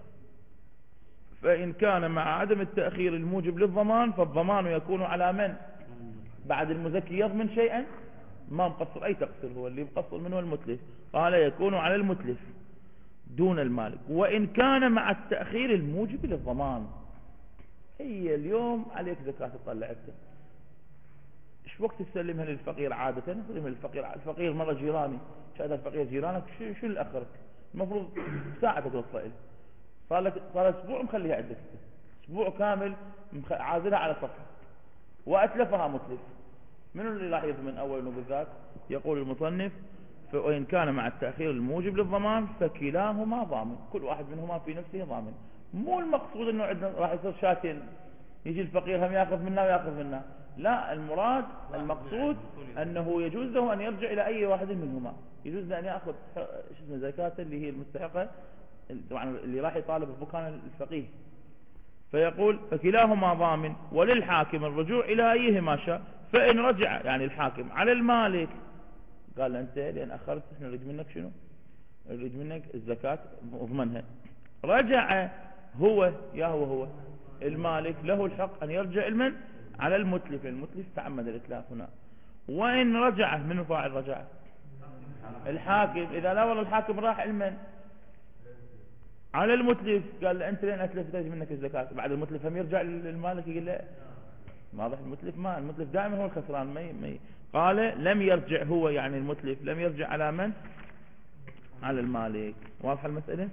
Speaker 1: فإن كان مع عدم التأخير الموجب للضمان فالضمان يكون على من؟ بعد المزكي يضمن شيئا ما مقصر، أي تقصير هو اللي مقصر منه المتلف، قال يكون على المتلف دون المالك. وإن كان مع التأخير الموجب للضمان، هي اليوم عليك زكاة طلعتها، ايش وقت تسلمها للفقير؟ عادة تسلمها للفقير، الفقير مرة جيراني، هذا الفقير جيرانك، شو شو اللي أخرك؟ المفروض ساعة توصل له، صار لك صار اسبوع مخليها عندك، اسبوع كامل عازلها على صفحة وأتلفها متلف، منو اللي راح يضمن أولا وبالذات؟ يقول المصنف وإن كان مع التأخير الموجب للضمان فكلاهما ضامن، كل واحد منهما في نفسه ضامن. مو المقصود انه عندنا راح يصير شاتين، يجي الفقير هم ياخذ منا وياخذ منا، لا، المراد المقصود انه يجوز له ان يرجع الى اي واحد منهما، يجوز له ان ياخذ اسمه زكاة اللي هي المستحقة، طبعا اللي راح يطالب بمكان الفقيه. فيقول فكلاهما ضامن، وللحاكم الرجوع الى ايهما شاء. فان رجع يعني الحاكم على المالك قال له انت لان اخرت احنا نريد منك شنو؟ نريد منك الزكاة اضمنها. رجع هو يا هو هو المالك، له الحق ان يرجع المن على المتلف، المتلف تعمد الاتلاف هنا. وان رجع، من فاعل رجع؟ الحاكم. اذا لا والله الحاكم راح المن على المتلف، قال له انت لين اتلفت منك الزكاة، بعد المتلف هم يرجع للمالك يقول له واضح المتلف ما المتلف دائما هو الخسران. ما ما قال لم يرجع هو يعني المتلف لم يرجع على من؟ على المالك. واضح المسألة؟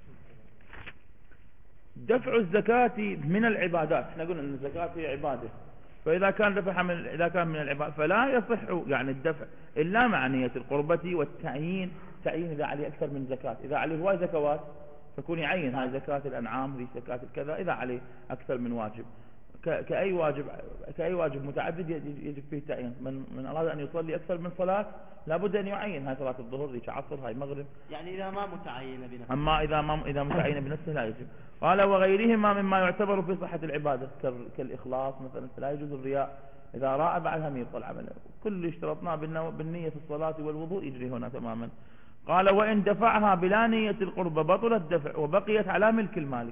Speaker 1: دفع الزكاة من العبادات، احنا قلنا ان الزكاة هي عبادة، فإذا كان دفعها من إذا كان من العبادة فلا يصح يعني الدفع إلا مع نية القربة والتعيين. تعيين إذا عليه أكثر من زكاة، إذا عليه هواي زكوات فكون يعين هاي زكاة الأنعام هي زكاة الكذا، إذا عليه أكثر من واجب كأي واجب كأي واجب متعدد يجب فيه تعيين. من من أراد أن يصلي أكثر من صلاة لابد أن يعين، هاي صلاة الظهر هي عصر هاي مغرب،
Speaker 2: يعني إذا ما متعين بنفسه.
Speaker 1: أما إذا ما إذا متعين بنفسه لا يجب. قال وغيرهما مما يعتبر في صحة العبادة كالإخلاص مثلا، لا يجوز الرياء، إذا راى بعدها يبطل العمل. كل اللي اشترطناه بالنية في الصلاة والوضوء يجري هنا تماما. قال وإن دفعها بلا نية القربة بطل الدفع وبقيت على ملك المالك.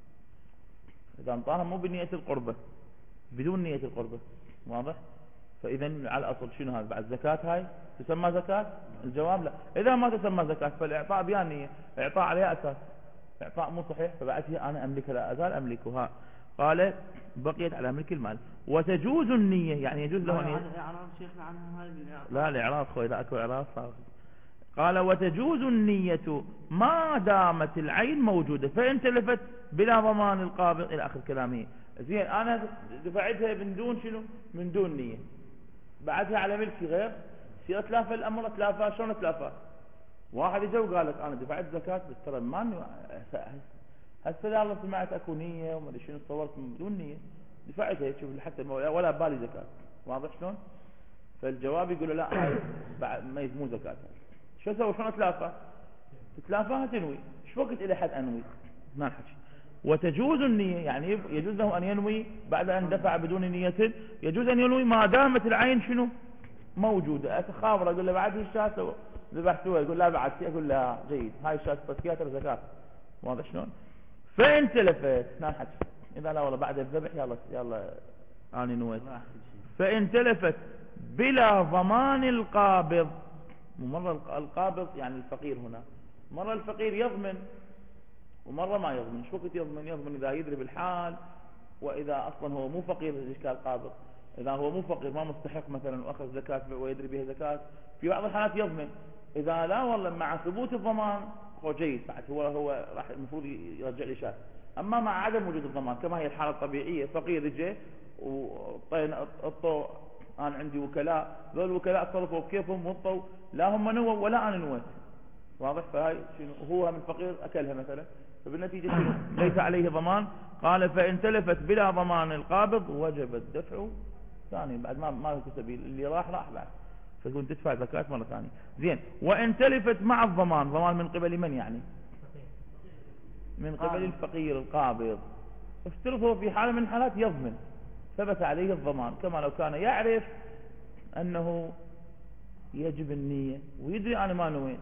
Speaker 1: إذا انطاها مو بنية القربة، بدون نية القربة، واضح؟ فإذا على الأصل شنو هذا؟ بعد زكاة هاي تسمى زكاة؟ الجواب لا. إذا ما تسمى زكاة فالإعطاء بها نية، إعطاء عليها أساس، إعطاء مو صحيح، فبعدها أنا أملكها لا أزال أملكها. قال بقيت على ملك المال. وتجوز النية يعني يجوز له نية.
Speaker 2: إعراض شيخنا عنها هاي بالإعطاء.
Speaker 1: لا الإعراض خوي إذا أكو إعراض صار. قال وتجوز النية ما دامت العين موجودة، فإن تلفت بلا ضمان القابض إلى آخر كلامه. زين أنا دفعتها من دون شنو؟ من دون نية، بعدها على ملكي غير، سير اتلافى الأمر اتلافى. شلون اتلافى؟ واحد يجي وقال لك أنا دفعت زكاة بس ترى ماني هسه لا الله سمعت أكو نية وما أدري شنو، صورت من دون نية دفعتها شوف حتى ولا بالي زكاة. واضح شلون؟ فالجواب يقول لا بعد ما يزمو زكاة. شو اسوي؟ شلون اتلافى؟ تتلافاها تنوي. ايش وقت الى حد انوي؟ ما نحكي. وتجوز النية يعني يجوز له ان ينوي بعد ان دفع بدون نية، يجوز ان ينوي ما دامت العين شنو؟ موجودة. اتخابر اقول له بعد الشاة ذبحتوها، يقول لا بعد شيء، اقول له جيد هاي الشاة فسكيها ترى زكاة. واضح شلون؟ فان تلفت ما نحكي، اذا لا والله بعد الذبح يلا يلا اني نويت. فان تلفت بلا ضمان القابض، ومرة القابض يعني الفقير هنا، مرة الفقير يضمن ومرة ما يضمن. شو وقت يضمن؟ يضمن إذا يدري بالحال، وإذا أصلا هو مو فقير الإشكال قابض. إذا هو مو فقير ما مستحق مثلا وأخذ زكاة ويدري بها زكاة، في بعض الحالات يضمن. إذا لا والله مع ثبوت الضمان هو جيد، بعد هو هو راح المفروض يرجع لي شاة. أما مع عدم وجود الضمان كما هي الحالة الطبيعية، فقير جه وطين الطو، أنا عندي وكلاء، ذول الوكلاء تصرفوا بكيفهم وطوا، لا هم نووا ولا أنا نويت، واضح؟ فهاي شنو هو من الفقير أكلها مثلا، فبالنتيجة شنو ليس عليه ضمان. قال فإن تلفت بلا ضمان القابض وجب الدفع ثاني، بعد ما ما له سبيل، اللي راح راح بعد، فتكون تدفع زكاة مرة ثانية. زين، وإن تلفت مع الضمان، ضمان من قبل من يعني؟ من قبل الفقير القابض. افترضه في حالة من الحالات يضمن، ثبت عليه الضمان، كما لو كان يعرف أنه يجب النية ويدري أنا ما نويت،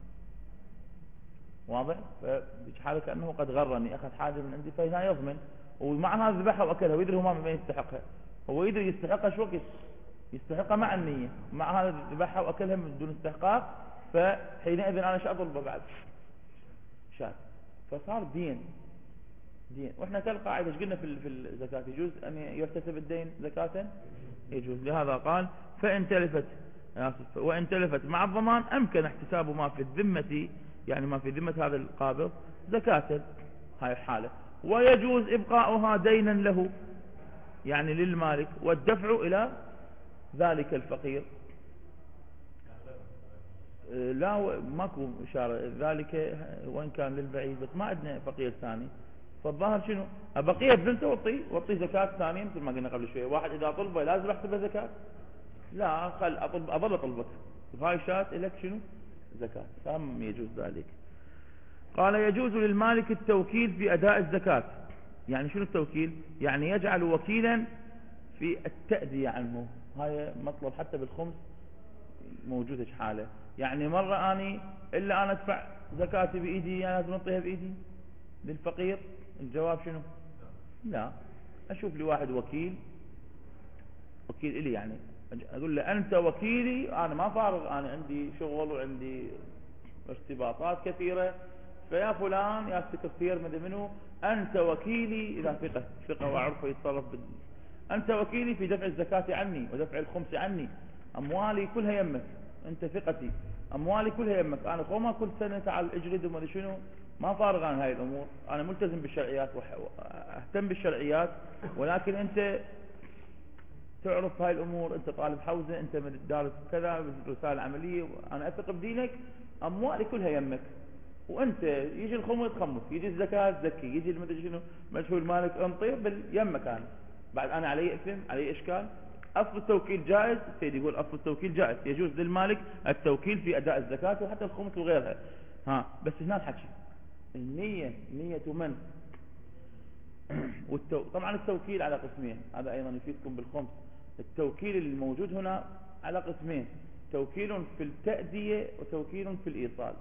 Speaker 1: واضح؟ فبيش حاله كأنه قد غرني، أخذ حاجة من عندي، فهنا يضمن، ومع هذا ذبحها وأكلها ويدري هو ما يستحقها، هو يدري يستحقها شو وقت يستحقها مع النية، مع هذا ذبحها وأكلها من دون استحقاق، فحينئذ أنا شو أطلبه بعد؟ شاة، فصار دين دين. واحنا كالقاعدة ايش قلنا في في الزكاة؟ يجوز أن يحتسب الدين زكاة، يجوز. لهذا قال فإن تلفت وإن تلفت مع الضمان أمكن احتساب ما في الذمة، يعني ما في ذمة هذا القابض زكاة، هاي الحالة، ويجوز إبقاؤها دينا له يعني للمالك، والدفع إلى ذلك الفقير. لا ماكو إشارة ذلك وإن كان للبعيد، بس ما عندنا فقير ثاني، فالظاهر شنو بقية بنته وطي وطي زكاة ثانية مثل ما قلنا قبل شوية. واحد إذا طلبه لازم أحسبه زكاة؟ لا، خل أطلب أظل أطلبك هاي شاة لك شنو زكاة، فهم يجوز ذلك. قال يجوز للمالك التوكيل في أداء الزكاة. يعني شنو التوكيل؟ يعني يجعل وكيلا في التأدية عنه، هاي مطلب حتى بالخمس موجودة حالة. يعني مرة أني إلا أنا أدفع زكاتي بإيدي، أنا لازم أعطيها بإيدي للفقير؟ الجواب شنو؟ لا، أشوف لي واحد وكيل، وكيل إلي، يعني أقول له أنت وكيلي، أنا ما فارغ، أنا عندي شغل وعندي ارتباطات كثيرة، فيا فلان يا سكرتير مدري منو، أنت وكيلي إذا فقه فقه وعرفه يتصرف بال... أنت وكيلي في دفع الزكاة عني ودفع الخمس عني، أموالي كلها يمك، أنت ثقتي، أموالي كلها يمك، أنا قوما كل سنة تعال اجرد وما شنو، ما فارغ عن هاي الأمور، أنا ملتزم بالشرعيات وأهتم بالشرعيات، ولكن أنت تعرف هاي الأمور، أنت طالب حوزة، أنت دارس كذا رسالة عملية، أنا أثق بدينك، أموالي كلها يمك، وأنت يجي الخمس تخمس، يجي الزكاة تزكي، يجي المدري شنو مجهول مالك انطي باليمك، أنا بعد أنا علي إثم، علي إشكال. أصل التوكيل جائز، السيد يقول أصل التوكيل جائز، يجوز للمالك التوكيل في أداء الزكاة وحتى الخمس وغيرها. ها بس هنا الحكي النية، نية من؟ والتو... طبعا التوكيل على قسمين، هذا أيضا يفيدكم بالخمس. التوكيل الموجود هنا على قسمين، توكيل في التأدية وتوكيل في الإيصال.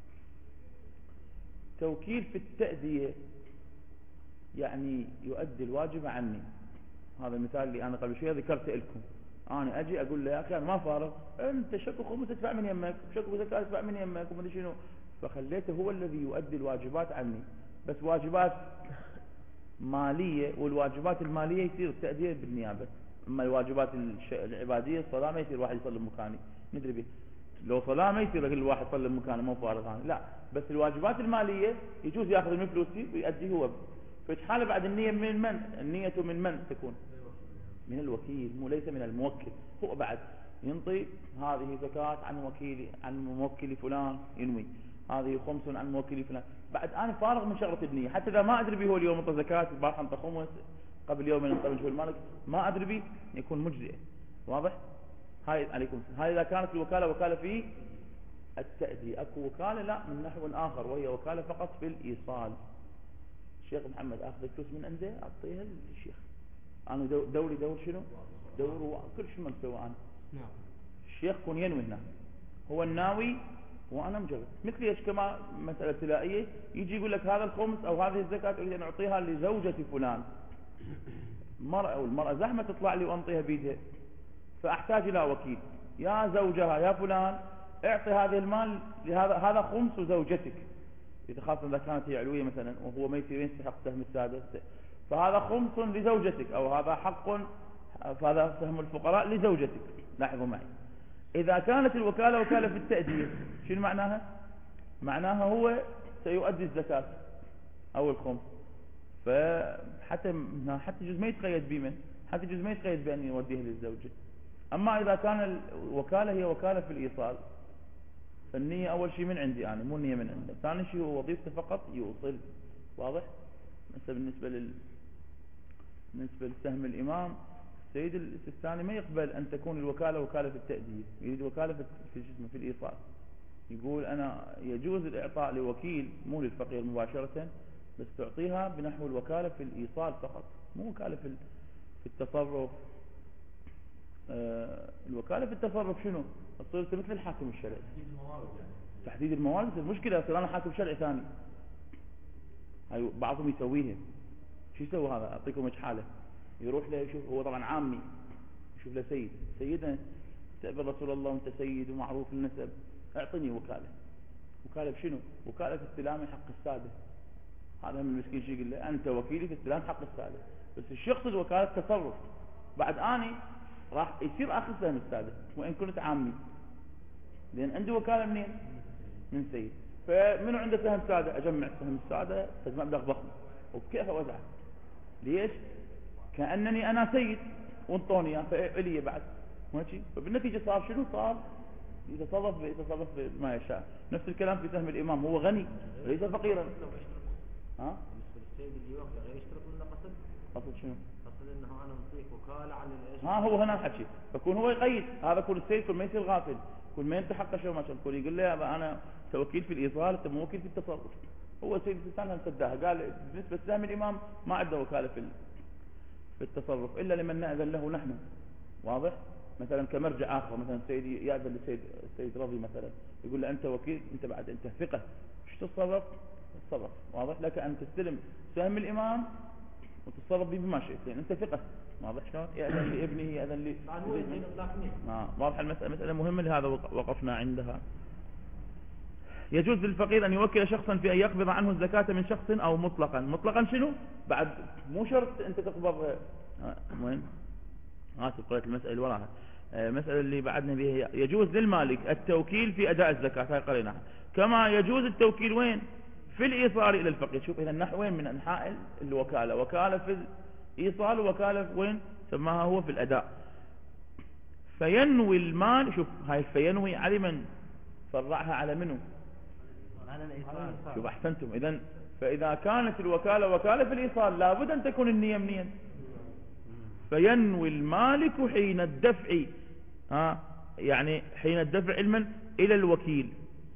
Speaker 1: توكيل في التأدية يعني يؤدي الواجب عني، هذا المثال اللي أنا قبل شوية ذكرت لكم، أنا أجي أقول له يا أخي أنا ما فارغ، أنت شكو خمس تدفع من يمك، شكو زكاة تدفع من يمك وما أدري شنو، فخليته هو الذي يؤدي الواجبات عني، بس واجبات مالية، والواجبات المالية يصير التأدية بالنيابة، أما الواجبات العبادية الصلاة ما يصير واحد يصلي مكاني ندري به، لو صلاة ما يصير كل واحد يصلي مكانه مو فارغ عني، لا، بس الواجبات المالية يجوز يأخذ من فلوسي ويؤدي هو. فإيش حالة بعد النية من من؟ النية من من تكون؟ من الوكيل، مو ليس من الموكل، هو بعد ينطي هذه زكاة عن وكيلي عن موكلي فلان، ينوي هذه خمس عن موكلي فلان، بعد أنا فارغ من شغلة النية، حتى إذا ما أدري به هو اليوم انطى زكاة، البارحة انطى خمس، قبل يومين انطى مجهول مالك، ما أدري به يكون مجزئ، واضح؟ هاي عليكم. هاي إذا كانت الوكالة وكالة في التأدية. أكو وكالة لا من نحو آخر، وهي وكالة فقط في الإيصال. الشيخ محمد أخذ الفلوس من عنده أعطيها للشيخ، أنا دوري دور شنو؟ دور كل شيء ما مسوي أنا.
Speaker 2: نعم.
Speaker 1: الشيخ كون ينوي هنا، هو الناوي وأنا مجرد، مثل إيش كما مسألة ابتدائية، يجي يقول لك هذا الخمس أو هذه الزكاة أريد أن أعطيها لزوجة فلان، مرأة أو المرأة زحمة تطلع لي وأنطيها بيدها، فأحتاج إلى وكيل، يا زوجها يا فلان اعطي هذه المال لهذا، هذا خمس زوجتك، إذا خاصة إذا كانت هي علوية مثلا وهو ما يصير يستحق سهم السادس، فهذا خمس لزوجتك، أو هذا حق، فهذا سهم الفقراء لزوجتك. لاحظوا معي، إذا كانت الوكالة وكالة في التأدية شنو معناها؟ معناها هو سيؤدي الزكاة أو الخمس، فحتى حتى جزء ما يتقيد بمن، حتى جزء ما يتقيد بأن يوديه للزوجة. أما إذا كان الوكالة هي وكالة في الإيصال، فالنية أول شيء من عندي أنا، مو النية من عنده. ثاني شيء هو وظيفته فقط يوصل. واضح؟ مثلا بالنسبة لل بالنسبة لسهم الإمام، السيد السيستاني ما يقبل أن تكون الوكالة وكالة في التأدية، يريد وكالة في جسمه في الإيصال. يقول أنا يجوز الإعطاء لوكيل مو للفقير مباشرة، بس تعطيها بنحو الوكالة في الإيصال فقط، مو وكالة في في التصرف. آه الوكالة في التصرف شنو؟ تصير مثل الحاكم الشرعي.
Speaker 3: تحديد الموارد يعني.
Speaker 1: تحديد الموارد المشكلة يصير أنا حاكم شرعي ثاني. هاي بعضهم يسويها. شو يسوي هذا؟ أعطيكم وجه حاله. يروح له يشوف، هو طبعا عامي، يشوف له سيد، سيدنا تقبل رسول الله وانت سيد ومعروف النسب، اعطني وكالة. وكالة بشنو؟ وكالة في استلام حق السادة. هذا من المسكين شو يقول له؟ أنت وكيلي في استلام حق السادة. بس الشيء يقصد وكالة تصرف. بعد أني راح يصير أخذ سهم السادة وإن كنت عامي، لأن عندي وكالة منين؟ من سيد. فمنو عنده سهم سادة؟ أجمع سهم السادة تجمع مبلغ ضخم وبكيف أوزعه. ليش؟ كأنني أنا سيد وانطوني اياه فإلي بعد ماشي. فبالنتيجة صار شنو؟ صار يتصرف يتصرف بما يشاء. نفس الكلام في سهم الإمام، هو غني ليس فقيرا. ها؟
Speaker 3: بالنسبة للسيد اللي يوكل غير يشترط ولا قصد؟
Speaker 1: قصد شنو؟
Speaker 3: قصد انه انا اعطيك وكالة على الايش؟
Speaker 1: ها هو هنا الحكي. فكون هو يقيد هذا، كل السيد كل ما يصير غافل، كل ما ينتحق شو ما كل يقول له انا توكيل في الإيصال، انت مو وكيل في التصرف. هو سيد السلطان هم سداها، قال بالنسبة لسهم الإمام ما عنده وكالة في في التصرف إلا لمن نأذن له نحن. واضح؟ مثلا كمرجع آخر، مثلا سيد يأذن للسيد السيد رضي مثلا، يقول له أنت وكيل، أنت بعد أنت ثقة، شو تتصرف؟ تتصرف. واضح؟ لك أن تستلم سهم الإمام وتتصرف به بما شئت، لأن أنت ثقة. واضح شلون؟ يأذن لابنه، يأذن لي. آه واضح المسألة، مسألة مهمة، لهذا وقفنا عندها. يجوز للفقير أن يوكل شخصا في أن يقبض عنه الزكاة من شخص أو مطلقا. مطلقا شنو؟ بعد مو شرط أنت تقبض. وين؟ آسف قرأت المسألة اللي وراها. المسألة اللي بعدنا بها، يجوز للمالك التوكيل في أداء الزكاة، هاي قريناها. كما يجوز التوكيل وين؟ في الإيصال إلى الفقير. شوف إذا النحو وين من أنحاء الوكالة، وكالة في الإيصال وكالة وين؟ سماها هو في الأداء. فينوي المال، شوف هاي فينوي على من؟ فرعها على منه؟
Speaker 2: على الإيصال.
Speaker 1: شوف أحسنتم. إذن فإذا كانت الوكالة وكالة في الإيصال لابد أن تكون النية منين؟ فينوي المالك حين الدفع، ها يعني حين الدفع علما إلى الوكيل.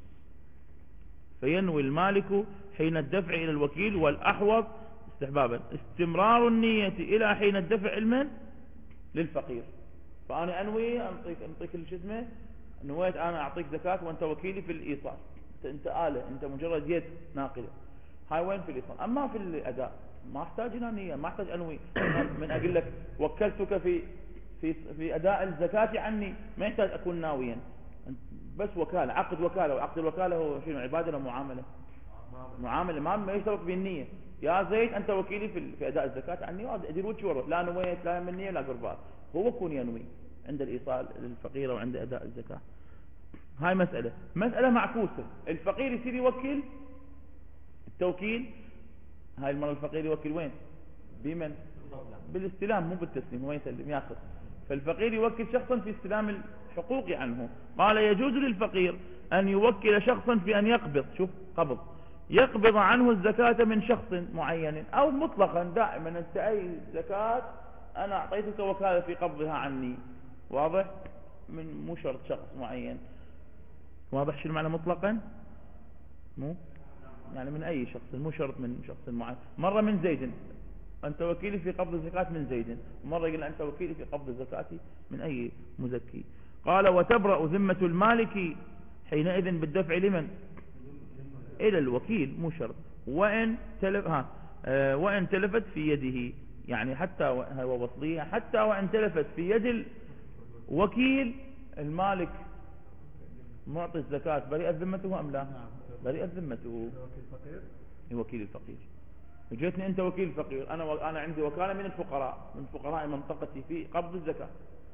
Speaker 1: فينوي المالك حين الدفع إلى الوكيل، والأحوط استحبابا استمرار النية إلى حين الدفع علما للفقير. فأنا أنوي أنطيك أنطيك الشتمة، نويت أنا أعطيك زكاة وأنت وكيلي في الإيصال، أنت آلة، أنت مجرد يد ناقلة. هاي وين؟ في الإيصال. أما في الأداء ما أحتاج هنا نية، ما أحتاج أنوي. من أقول لك وكلتك في في في أداء الزكاة عني، ما يحتاج أكون ناويا، بس وكالة، عقد وكالة. وعقد الوكالة هو شنو؟ عبادة ولا معاملة؟ معاملة. ما ما يشترط بالنية. يا زيد أنت وكيلي في في أداء الزكاة عني، أدير وجهي وروح، لا نويت لا من نية لا قربان. هو يكون ينوي عند الإيصال للفقير وعند أداء الزكاة. هاي مسألة. مسألة معكوسة، الفقير يصير يوكل التوكيل. هاي المرة الفقير يوكل وين؟ بمن؟ بالاستلام مو بالتسليم، هو يسلم ياخذ. فالفقير يوكل شخصا في استلام الحقوق عنه. قال يجوز للفقير أن يوكل شخصا في أن يقبض، شوف قبض، يقبض عنه الزكاة من شخص معين، أو مطلقا دائما أنت أي زكاة أنا أعطيتك وكالة في قبضها عني. واضح؟ من مو شرط شخص معين. واضح شو معنى مطلقا؟ مو يعني من أي شخص، مو شرط من شخص معين. مرة من زيد، أنت وكيلي في قبض الزكاة من زيد، مرة يقول أنت وكيلي في قبض الزكاة من أي مزكي. قال وتبرأ ذمة المالك حينئذ بالدفع لمن؟ إلى الوكيل، مو شرط. وإن تلف ها آه وإن تلفت في يده، يعني حتى هو وصلية، حتى وإن تلفت في يد الوكيل، المالك معطي الزكاة بريئة ذمته أم لا؟ بريئة ذمته. وكيل الفقير. جيتني أنت وكيل الفقير، أنا و... أنا عندي وكالة من الفقراء، من فقراء منطقتي في قبض الزكاة.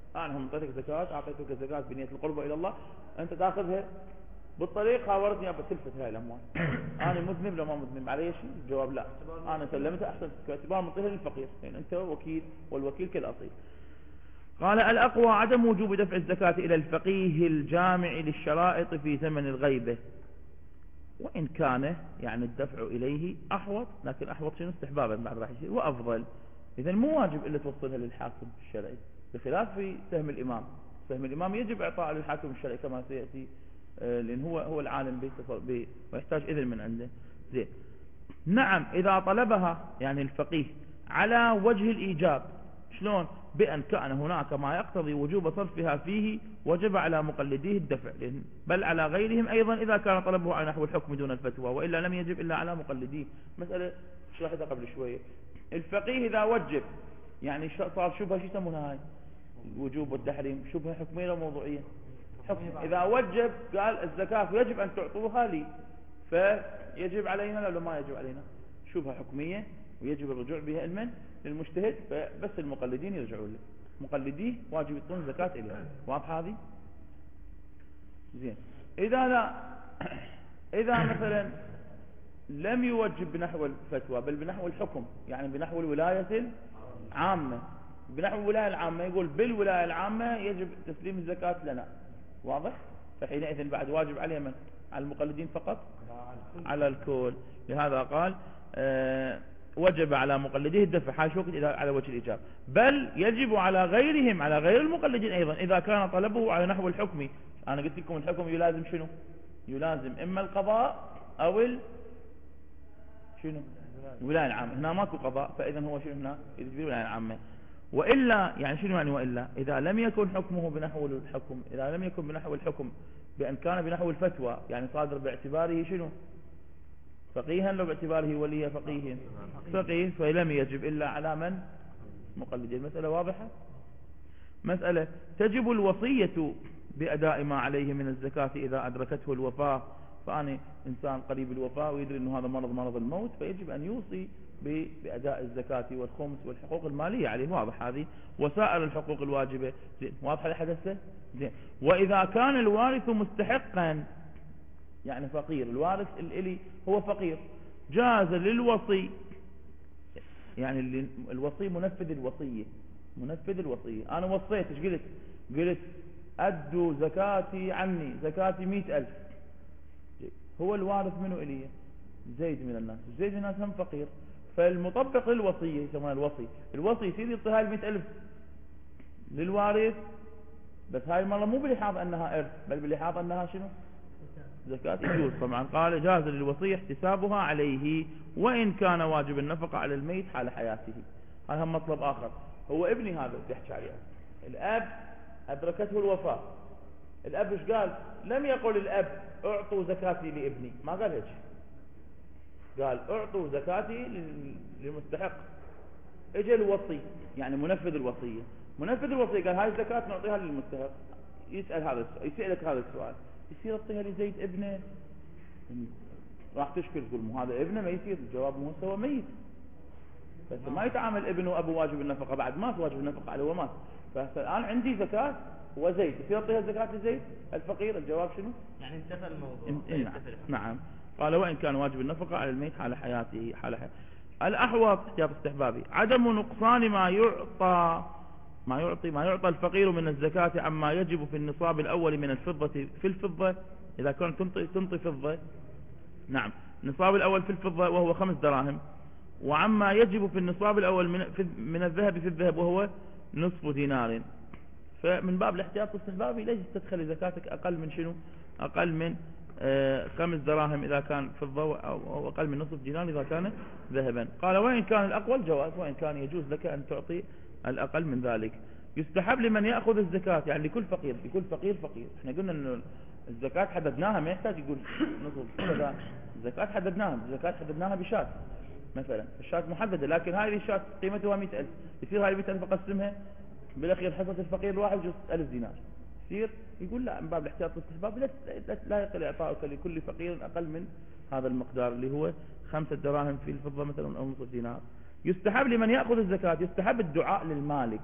Speaker 1: أنا هم أعطيتك زكاة أعطيتك زكاة بنية القربة إلى الله، أنت تأخذها بالطريق خاورتني أبى تلفت هاي الأموال، أنا مذنب لو ما مذنب علي شيء؟ الجواب لا، أنا سلمتها أحسن باعتبار مطيها للفقير، يعني أنت وكيل والوكيل كالأصيل. قال الأقوى عدم وجوب دفع الزكاة إلى الفقيه الجامع للشرائط في زمن الغيبة، وإن كان يعني الدفع إليه أحوط، لكن أحوط شنو استحبابا بعد راح يصير وأفضل. إذن مو واجب إلا توصلها للحاكم الشرعي، بخلاف في سهم الإمام. سهم الإمام يجب إعطاء للحاكم الشرعي كما سيأتي، لأن هو هو العالم به ويحتاج إذن من عنده. زين. نعم إذا طلبها يعني الفقيه على وجه الإيجاب، شلون؟ بأن كان هناك ما يقتضي وجوب صرفها فيه وجب على مقلديه الدفع، بل على غيرهم أيضا إذا كان طلبه على نحو الحكم دون الفتوى، وإلا لم يجب إلا على مقلديه. مسألة شرحتها قبل شوية. الفقيه إذا وجب يعني صار شبهة، شو يسمونها هاي؟ الوجوب والتحريم، شبهة حكمية أو موضوعية؟ حكم. إذا وجب قال الزكاة يجب أن تعطوها لي، فيجب علينا لو ما يجب علينا؟ شبهة حكمية ويجب الرجوع بها المن للمجتهد، فبس المقلدين يرجعون له، مقلديه واجب يعطون زكاة إليه. واضح هذه؟ زين. إذا لا إذا مثلا لم يوجب بنحو الفتوى بل بنحو الحكم، يعني بنحو الولاية العامة، بنحو الولاية العامة يقول بالولاية العامة يجب تسليم الزكاة لنا، واضح؟ فحينئذ بعد واجب عليه من؟ على المقلدين فقط؟ على الكل. لهذا قال آه وجب على مقلديه الدفع حاشا وقت إذا على وجه الإجابة، بل يجب على غيرهم على غير المقلدين أيضا إذا كان طلبه على نحو الحكم. أنا قلت لكم الحكم يلازم شنو؟ يلازم إما القضاء أو ال شنو؟ الولاية العامة. هنا ماكو قضاء، فإذا هو شنو هنا؟ يجب الولاية العامة. وإلا يعني شنو يعني وإلا؟ إذا لم يكن حكمه بنحو الحكم، إذا لم يكن بنحو الحكم بأن كان بنحو الفتوى، يعني صادر باعتباره شنو؟ فقيها لو باعتباره ولي فقيه فقيه، فلم يجب إلا على من؟ مقلد. المسألة واضحة؟ مسألة تجب الوصية بأداء ما عليه من الزكاة إذا أدركته الوفاة، فأنا إنسان قريب الوفاة ويدري أنه هذا مرض مرض الموت، فيجب أن يوصي بأداء الزكاة والخمس والحقوق المالية عليه. واضح هذه؟ وسائر الحقوق الواجبة. زين. واضح لحدثه؟ زين. وإذا كان الوارث مستحقا، يعني فقير، الوارث الإلي هو فقير، جاز للوصي، يعني الوصي منفذ الوصية، منفذ الوصية. أنا وصيت، ايش قلت؟ قلت أدوا زكاتي عني، زكاتي مئة ألف. هو الوارث منه إلي؟ زيد من الناس، زيد من الناس هم فقير، فالمطبق للوصية يسمونه الوصي. الوصي يصير يعطي هاي المئة ألف للوارث، بس هاي المرة مو بلحاظ أنها إرث، بل بلحاظ أنها شنو؟ زكاة. يجوز طبعا. قال جاز للوصي احتسابها عليه وإن كان واجب النفقة على الميت حال حياته. هذا هم مطلب آخر. هو ابني هذا بيحكي عليه، الأب أدركته الوفاة، الأب ايش قال؟ لم يقل الأب اعطوا زكاتي لابني، ما قال هيك، قال اعطوا زكاتي للمستحق. اجى الوصي يعني منفذ الوصية، منفذ الوصية قال هاي الزكاة نعطيها للمستحق. يسأل هذا السؤال، يسألك هذا السؤال، يصير اعطيها لزيد ابنه؟ راح تشكر تقول مو هذا ابنه ما يصير. الجواب مو هو ميت، بس ما يتعامل ابنه وابو واجب النفقة، بعد مات واجب النفقة عليه ومات. فالآن عندي زكاة وزيد، يصير اعطيها الزكاة لزيد الفقير؟ الجواب شنو؟
Speaker 2: يعني انتهى الموضوع.
Speaker 1: نعم. نعم. قال وإن كان واجب النفقة على الميت حال حياته حال حياته. الأحوط احتياط استحبابي عدم نقصان ما يعطى ما يعطي ما يعطى الفقير من الزكاة عما يجب في النصاب الأول من الفضة في الفضة، إذا كانت تنطي, تنطي فضة. نعم. النصاب الأول في الفضة وهو خمس دراهم، وعما يجب في النصاب الأول من, من الذهب في الذهب وهو نصف دينار. فمن باب الاحتياط الاستحبابي ليش تدخل زكاتك أقل من شنو؟ أقل من آه خمس دراهم إذا كان فضة، أو أقل من نصف دينار إذا كان ذهبا. قال وإن كان الأقوى الجواز، وإن كان يجوز لك أن تعطي الأقل من ذلك. يستحب لمن يأخذ الزكاة، يعني لكل فقير، لكل فقير فقير. احنا قلنا أن الزكاة حددناها، ما يحتاج يقول نصف كذا. الزكاة حددناها، الزكاة حددناها بشات مثلا، الشات محددة، لكن هذه الشات قيمتها مئة ألف، يصير هذه مئة ألف أقسمها بالأخير حصة الفقير الواحد جزء ألف دينار، يصير يقول لا من باب الاحتياط والاستحباب لا, لا يقل إعطاؤك لكل فقير أقل من هذا المقدار اللي هو خمسة دراهم في الفضة مثلا أو نصف دينار. يستحب لمن يأخذ الزكاة، يستحب الدعاء للمالك،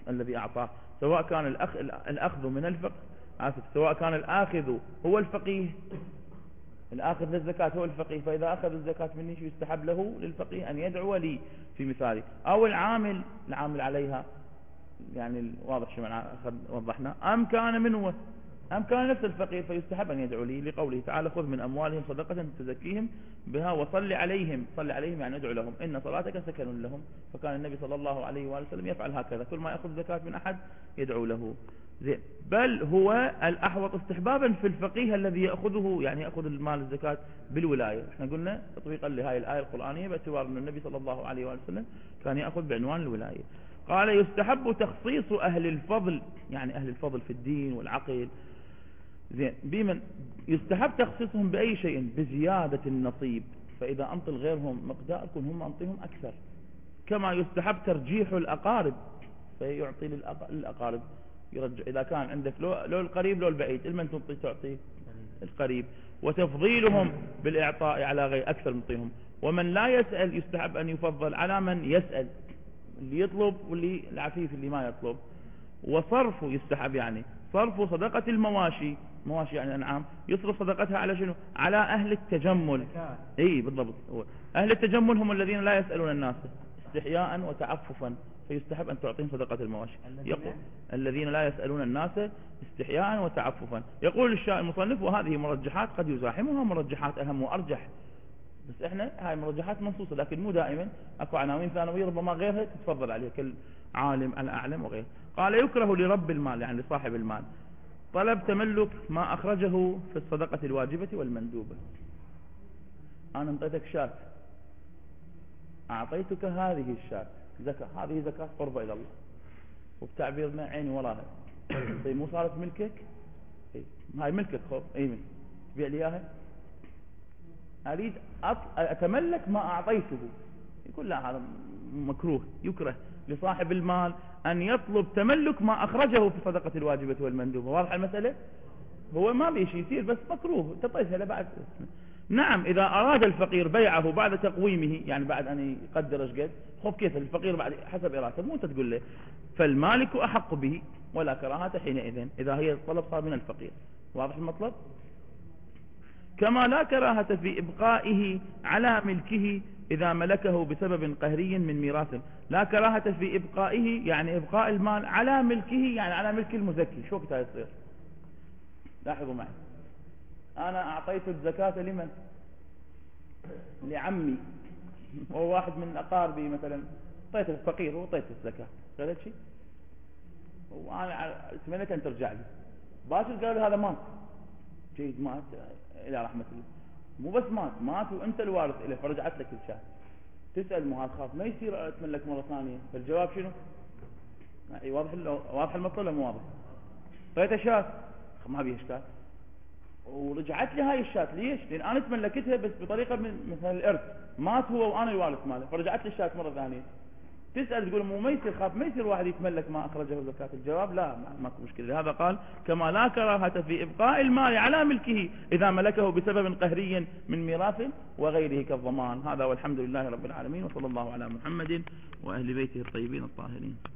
Speaker 1: الذي أعطاه، سواء كان الأخ الأخذ من الفقه آسف سواء كان الآخذ هو الفقيه، الآخذ للزكاة هو الفقيه، فإذا أخذ الزكاة مني شو يستحب له للفقيه أن يدعو لي في مثالي، أو العامل العامل عليها، يعني واضح شو معنى وضحنا، أم كان منه أم كان نفس الفقير فيستحب أن يدعو لي، لقوله تعالى خذ من أموالهم صدقة تزكيهم بها وصل عليهم، صل عليهم يعني ادعو لهم إن صلاتك سكن لهم، فكان النبي صلى الله عليه وآله وسلم يفعل هكذا، كل ما يأخذ زكاة من أحد يدعو له. زين، بل هو الأحوط استحبابا في الفقيه الذي يأخذه، يعني يأخذ المال الزكاة بالولاية. احنا قلنا تطبيقا لهذه الآية القرآنية باعتبار أن النبي صلى الله عليه وآله وسلم كان يأخذ بعنوان الولاية. قال يستحب تخصيص أهل الفضل، يعني أهل الفضل في الدين والعقل، زين، بمن يستحب تخصيصهم بأي شيء؟ بزيادة النصيب، فإذا أنطي غيرهم مقدار كن هم أنطيهم أكثر. كما يستحب ترجيح الأقارب، فيعطي للأقارب، يرجع إذا كان عندك لو, لو القريب لو البعيد، المن تنطي تعطي القريب. وتفضيلهم بالإعطاء على غير أكثر منطيهم. ومن لا يسأل يستحب أن يفضل على من يسأل، اللي يطلب واللي العفيف اللي ما يطلب. وصرف يستحب يعني صرف صدقة المواشي، مواشي يعني أنعام، يصرف صدقتها على شنو؟ على أهل التجمل. اي بالضبط، أهل التجمل هم الذين لا يسألون الناس استحياء وتعففا، فيستحب أن تعطيهم صدقة المواشي. يقول الذين لا يسألون الناس استحياء وتعففا. يقول الشاعر المصنف وهذه مرجحات قد يزاحمها مرجحات أهم وأرجح، بس احنا هاي مرجحات منصوصة، لكن مو دائما، اكو عناوين ثانوية ربما غيرها تتفضل عليها كالعالم الأعلم وغيره. قال يكره لرب المال يعني لصاحب المال طلب تملك ما أخرجه في الصدقة الواجبة والمندوبة. أنا انطيتك شاة، أعطيتك هذه الشاة زكاة، هذه زكاة قربة إلى الله، وبتعبيرنا عيني وراها، طيب مو صارت ملكك؟ اي هاي ملكك، خذ اي من تبيع لي اياها؟ أريد أتملك ما أعطيته. يقول لا، هذا مكروه، يكره لصاحب المال أن يطلب تملك ما أخرجه في صدقة الواجبة والمندوبة. واضح المسألة؟ هو ما بيشي يصير، بس مكروه تطيسها بعد. نعم، إذا أراد الفقير بيعه بعد تقويمه، يعني بعد أن يقدر ايش قد، خب كيف الفقير بعد حسب إرادته، مو أنت تقول له، فالمالك أحق به ولا كراهة حينئذ إذا هي الطلب صار من الفقير. واضح المطلب؟ كما لا كراهة في إبقائه على ملكه إذا ملكه بسبب قهري من ميراث. لا كراهة في إبقائه يعني إبقاء المال على ملكه، يعني على ملك المزكي. شو وقتها يصير؟ لاحظوا معي، أنا أعطيت الزكاة لمن؟ لعمي، وهو واحد من أقاربي مثلا، أعطيته الفقير وأعطيته الزكاة، غير شيء، وأنا أتمنى أن ترجع لي. باكر قال هذا مات، جيد مات إلى رحمة الله، مو بس مات مات وأنت الوارث إليه، فرجعت لك الشاة. تسأل مهار خاف ما يصير أتملك مرة ثانية، فالجواب شنو؟ واضح واضح المطلب مو واضح؟ طيت شاة ما بيها اشكال، ورجعت لي هاي الشاة، ليش؟ لأن أنا تملكتها بس بطريقة من مثل الإرث، مات هو وأنا الوارث ماله، فرجعت لي الشاة مرة ثانية. تسأل تقول مو ما يصير خاف ما يصير واحد يتملك ما أخرجه زكاة. الجواب لا، ماكو مشكلة. لهذا قال كما لا كراهة في إبقاء المال على ملكه إذا ملكه بسبب قهري من ميراث وغيره كالضمان. هذا والحمد لله رب العالمين، وصلى الله على محمد وأهل بيته الطيبين الطاهرين.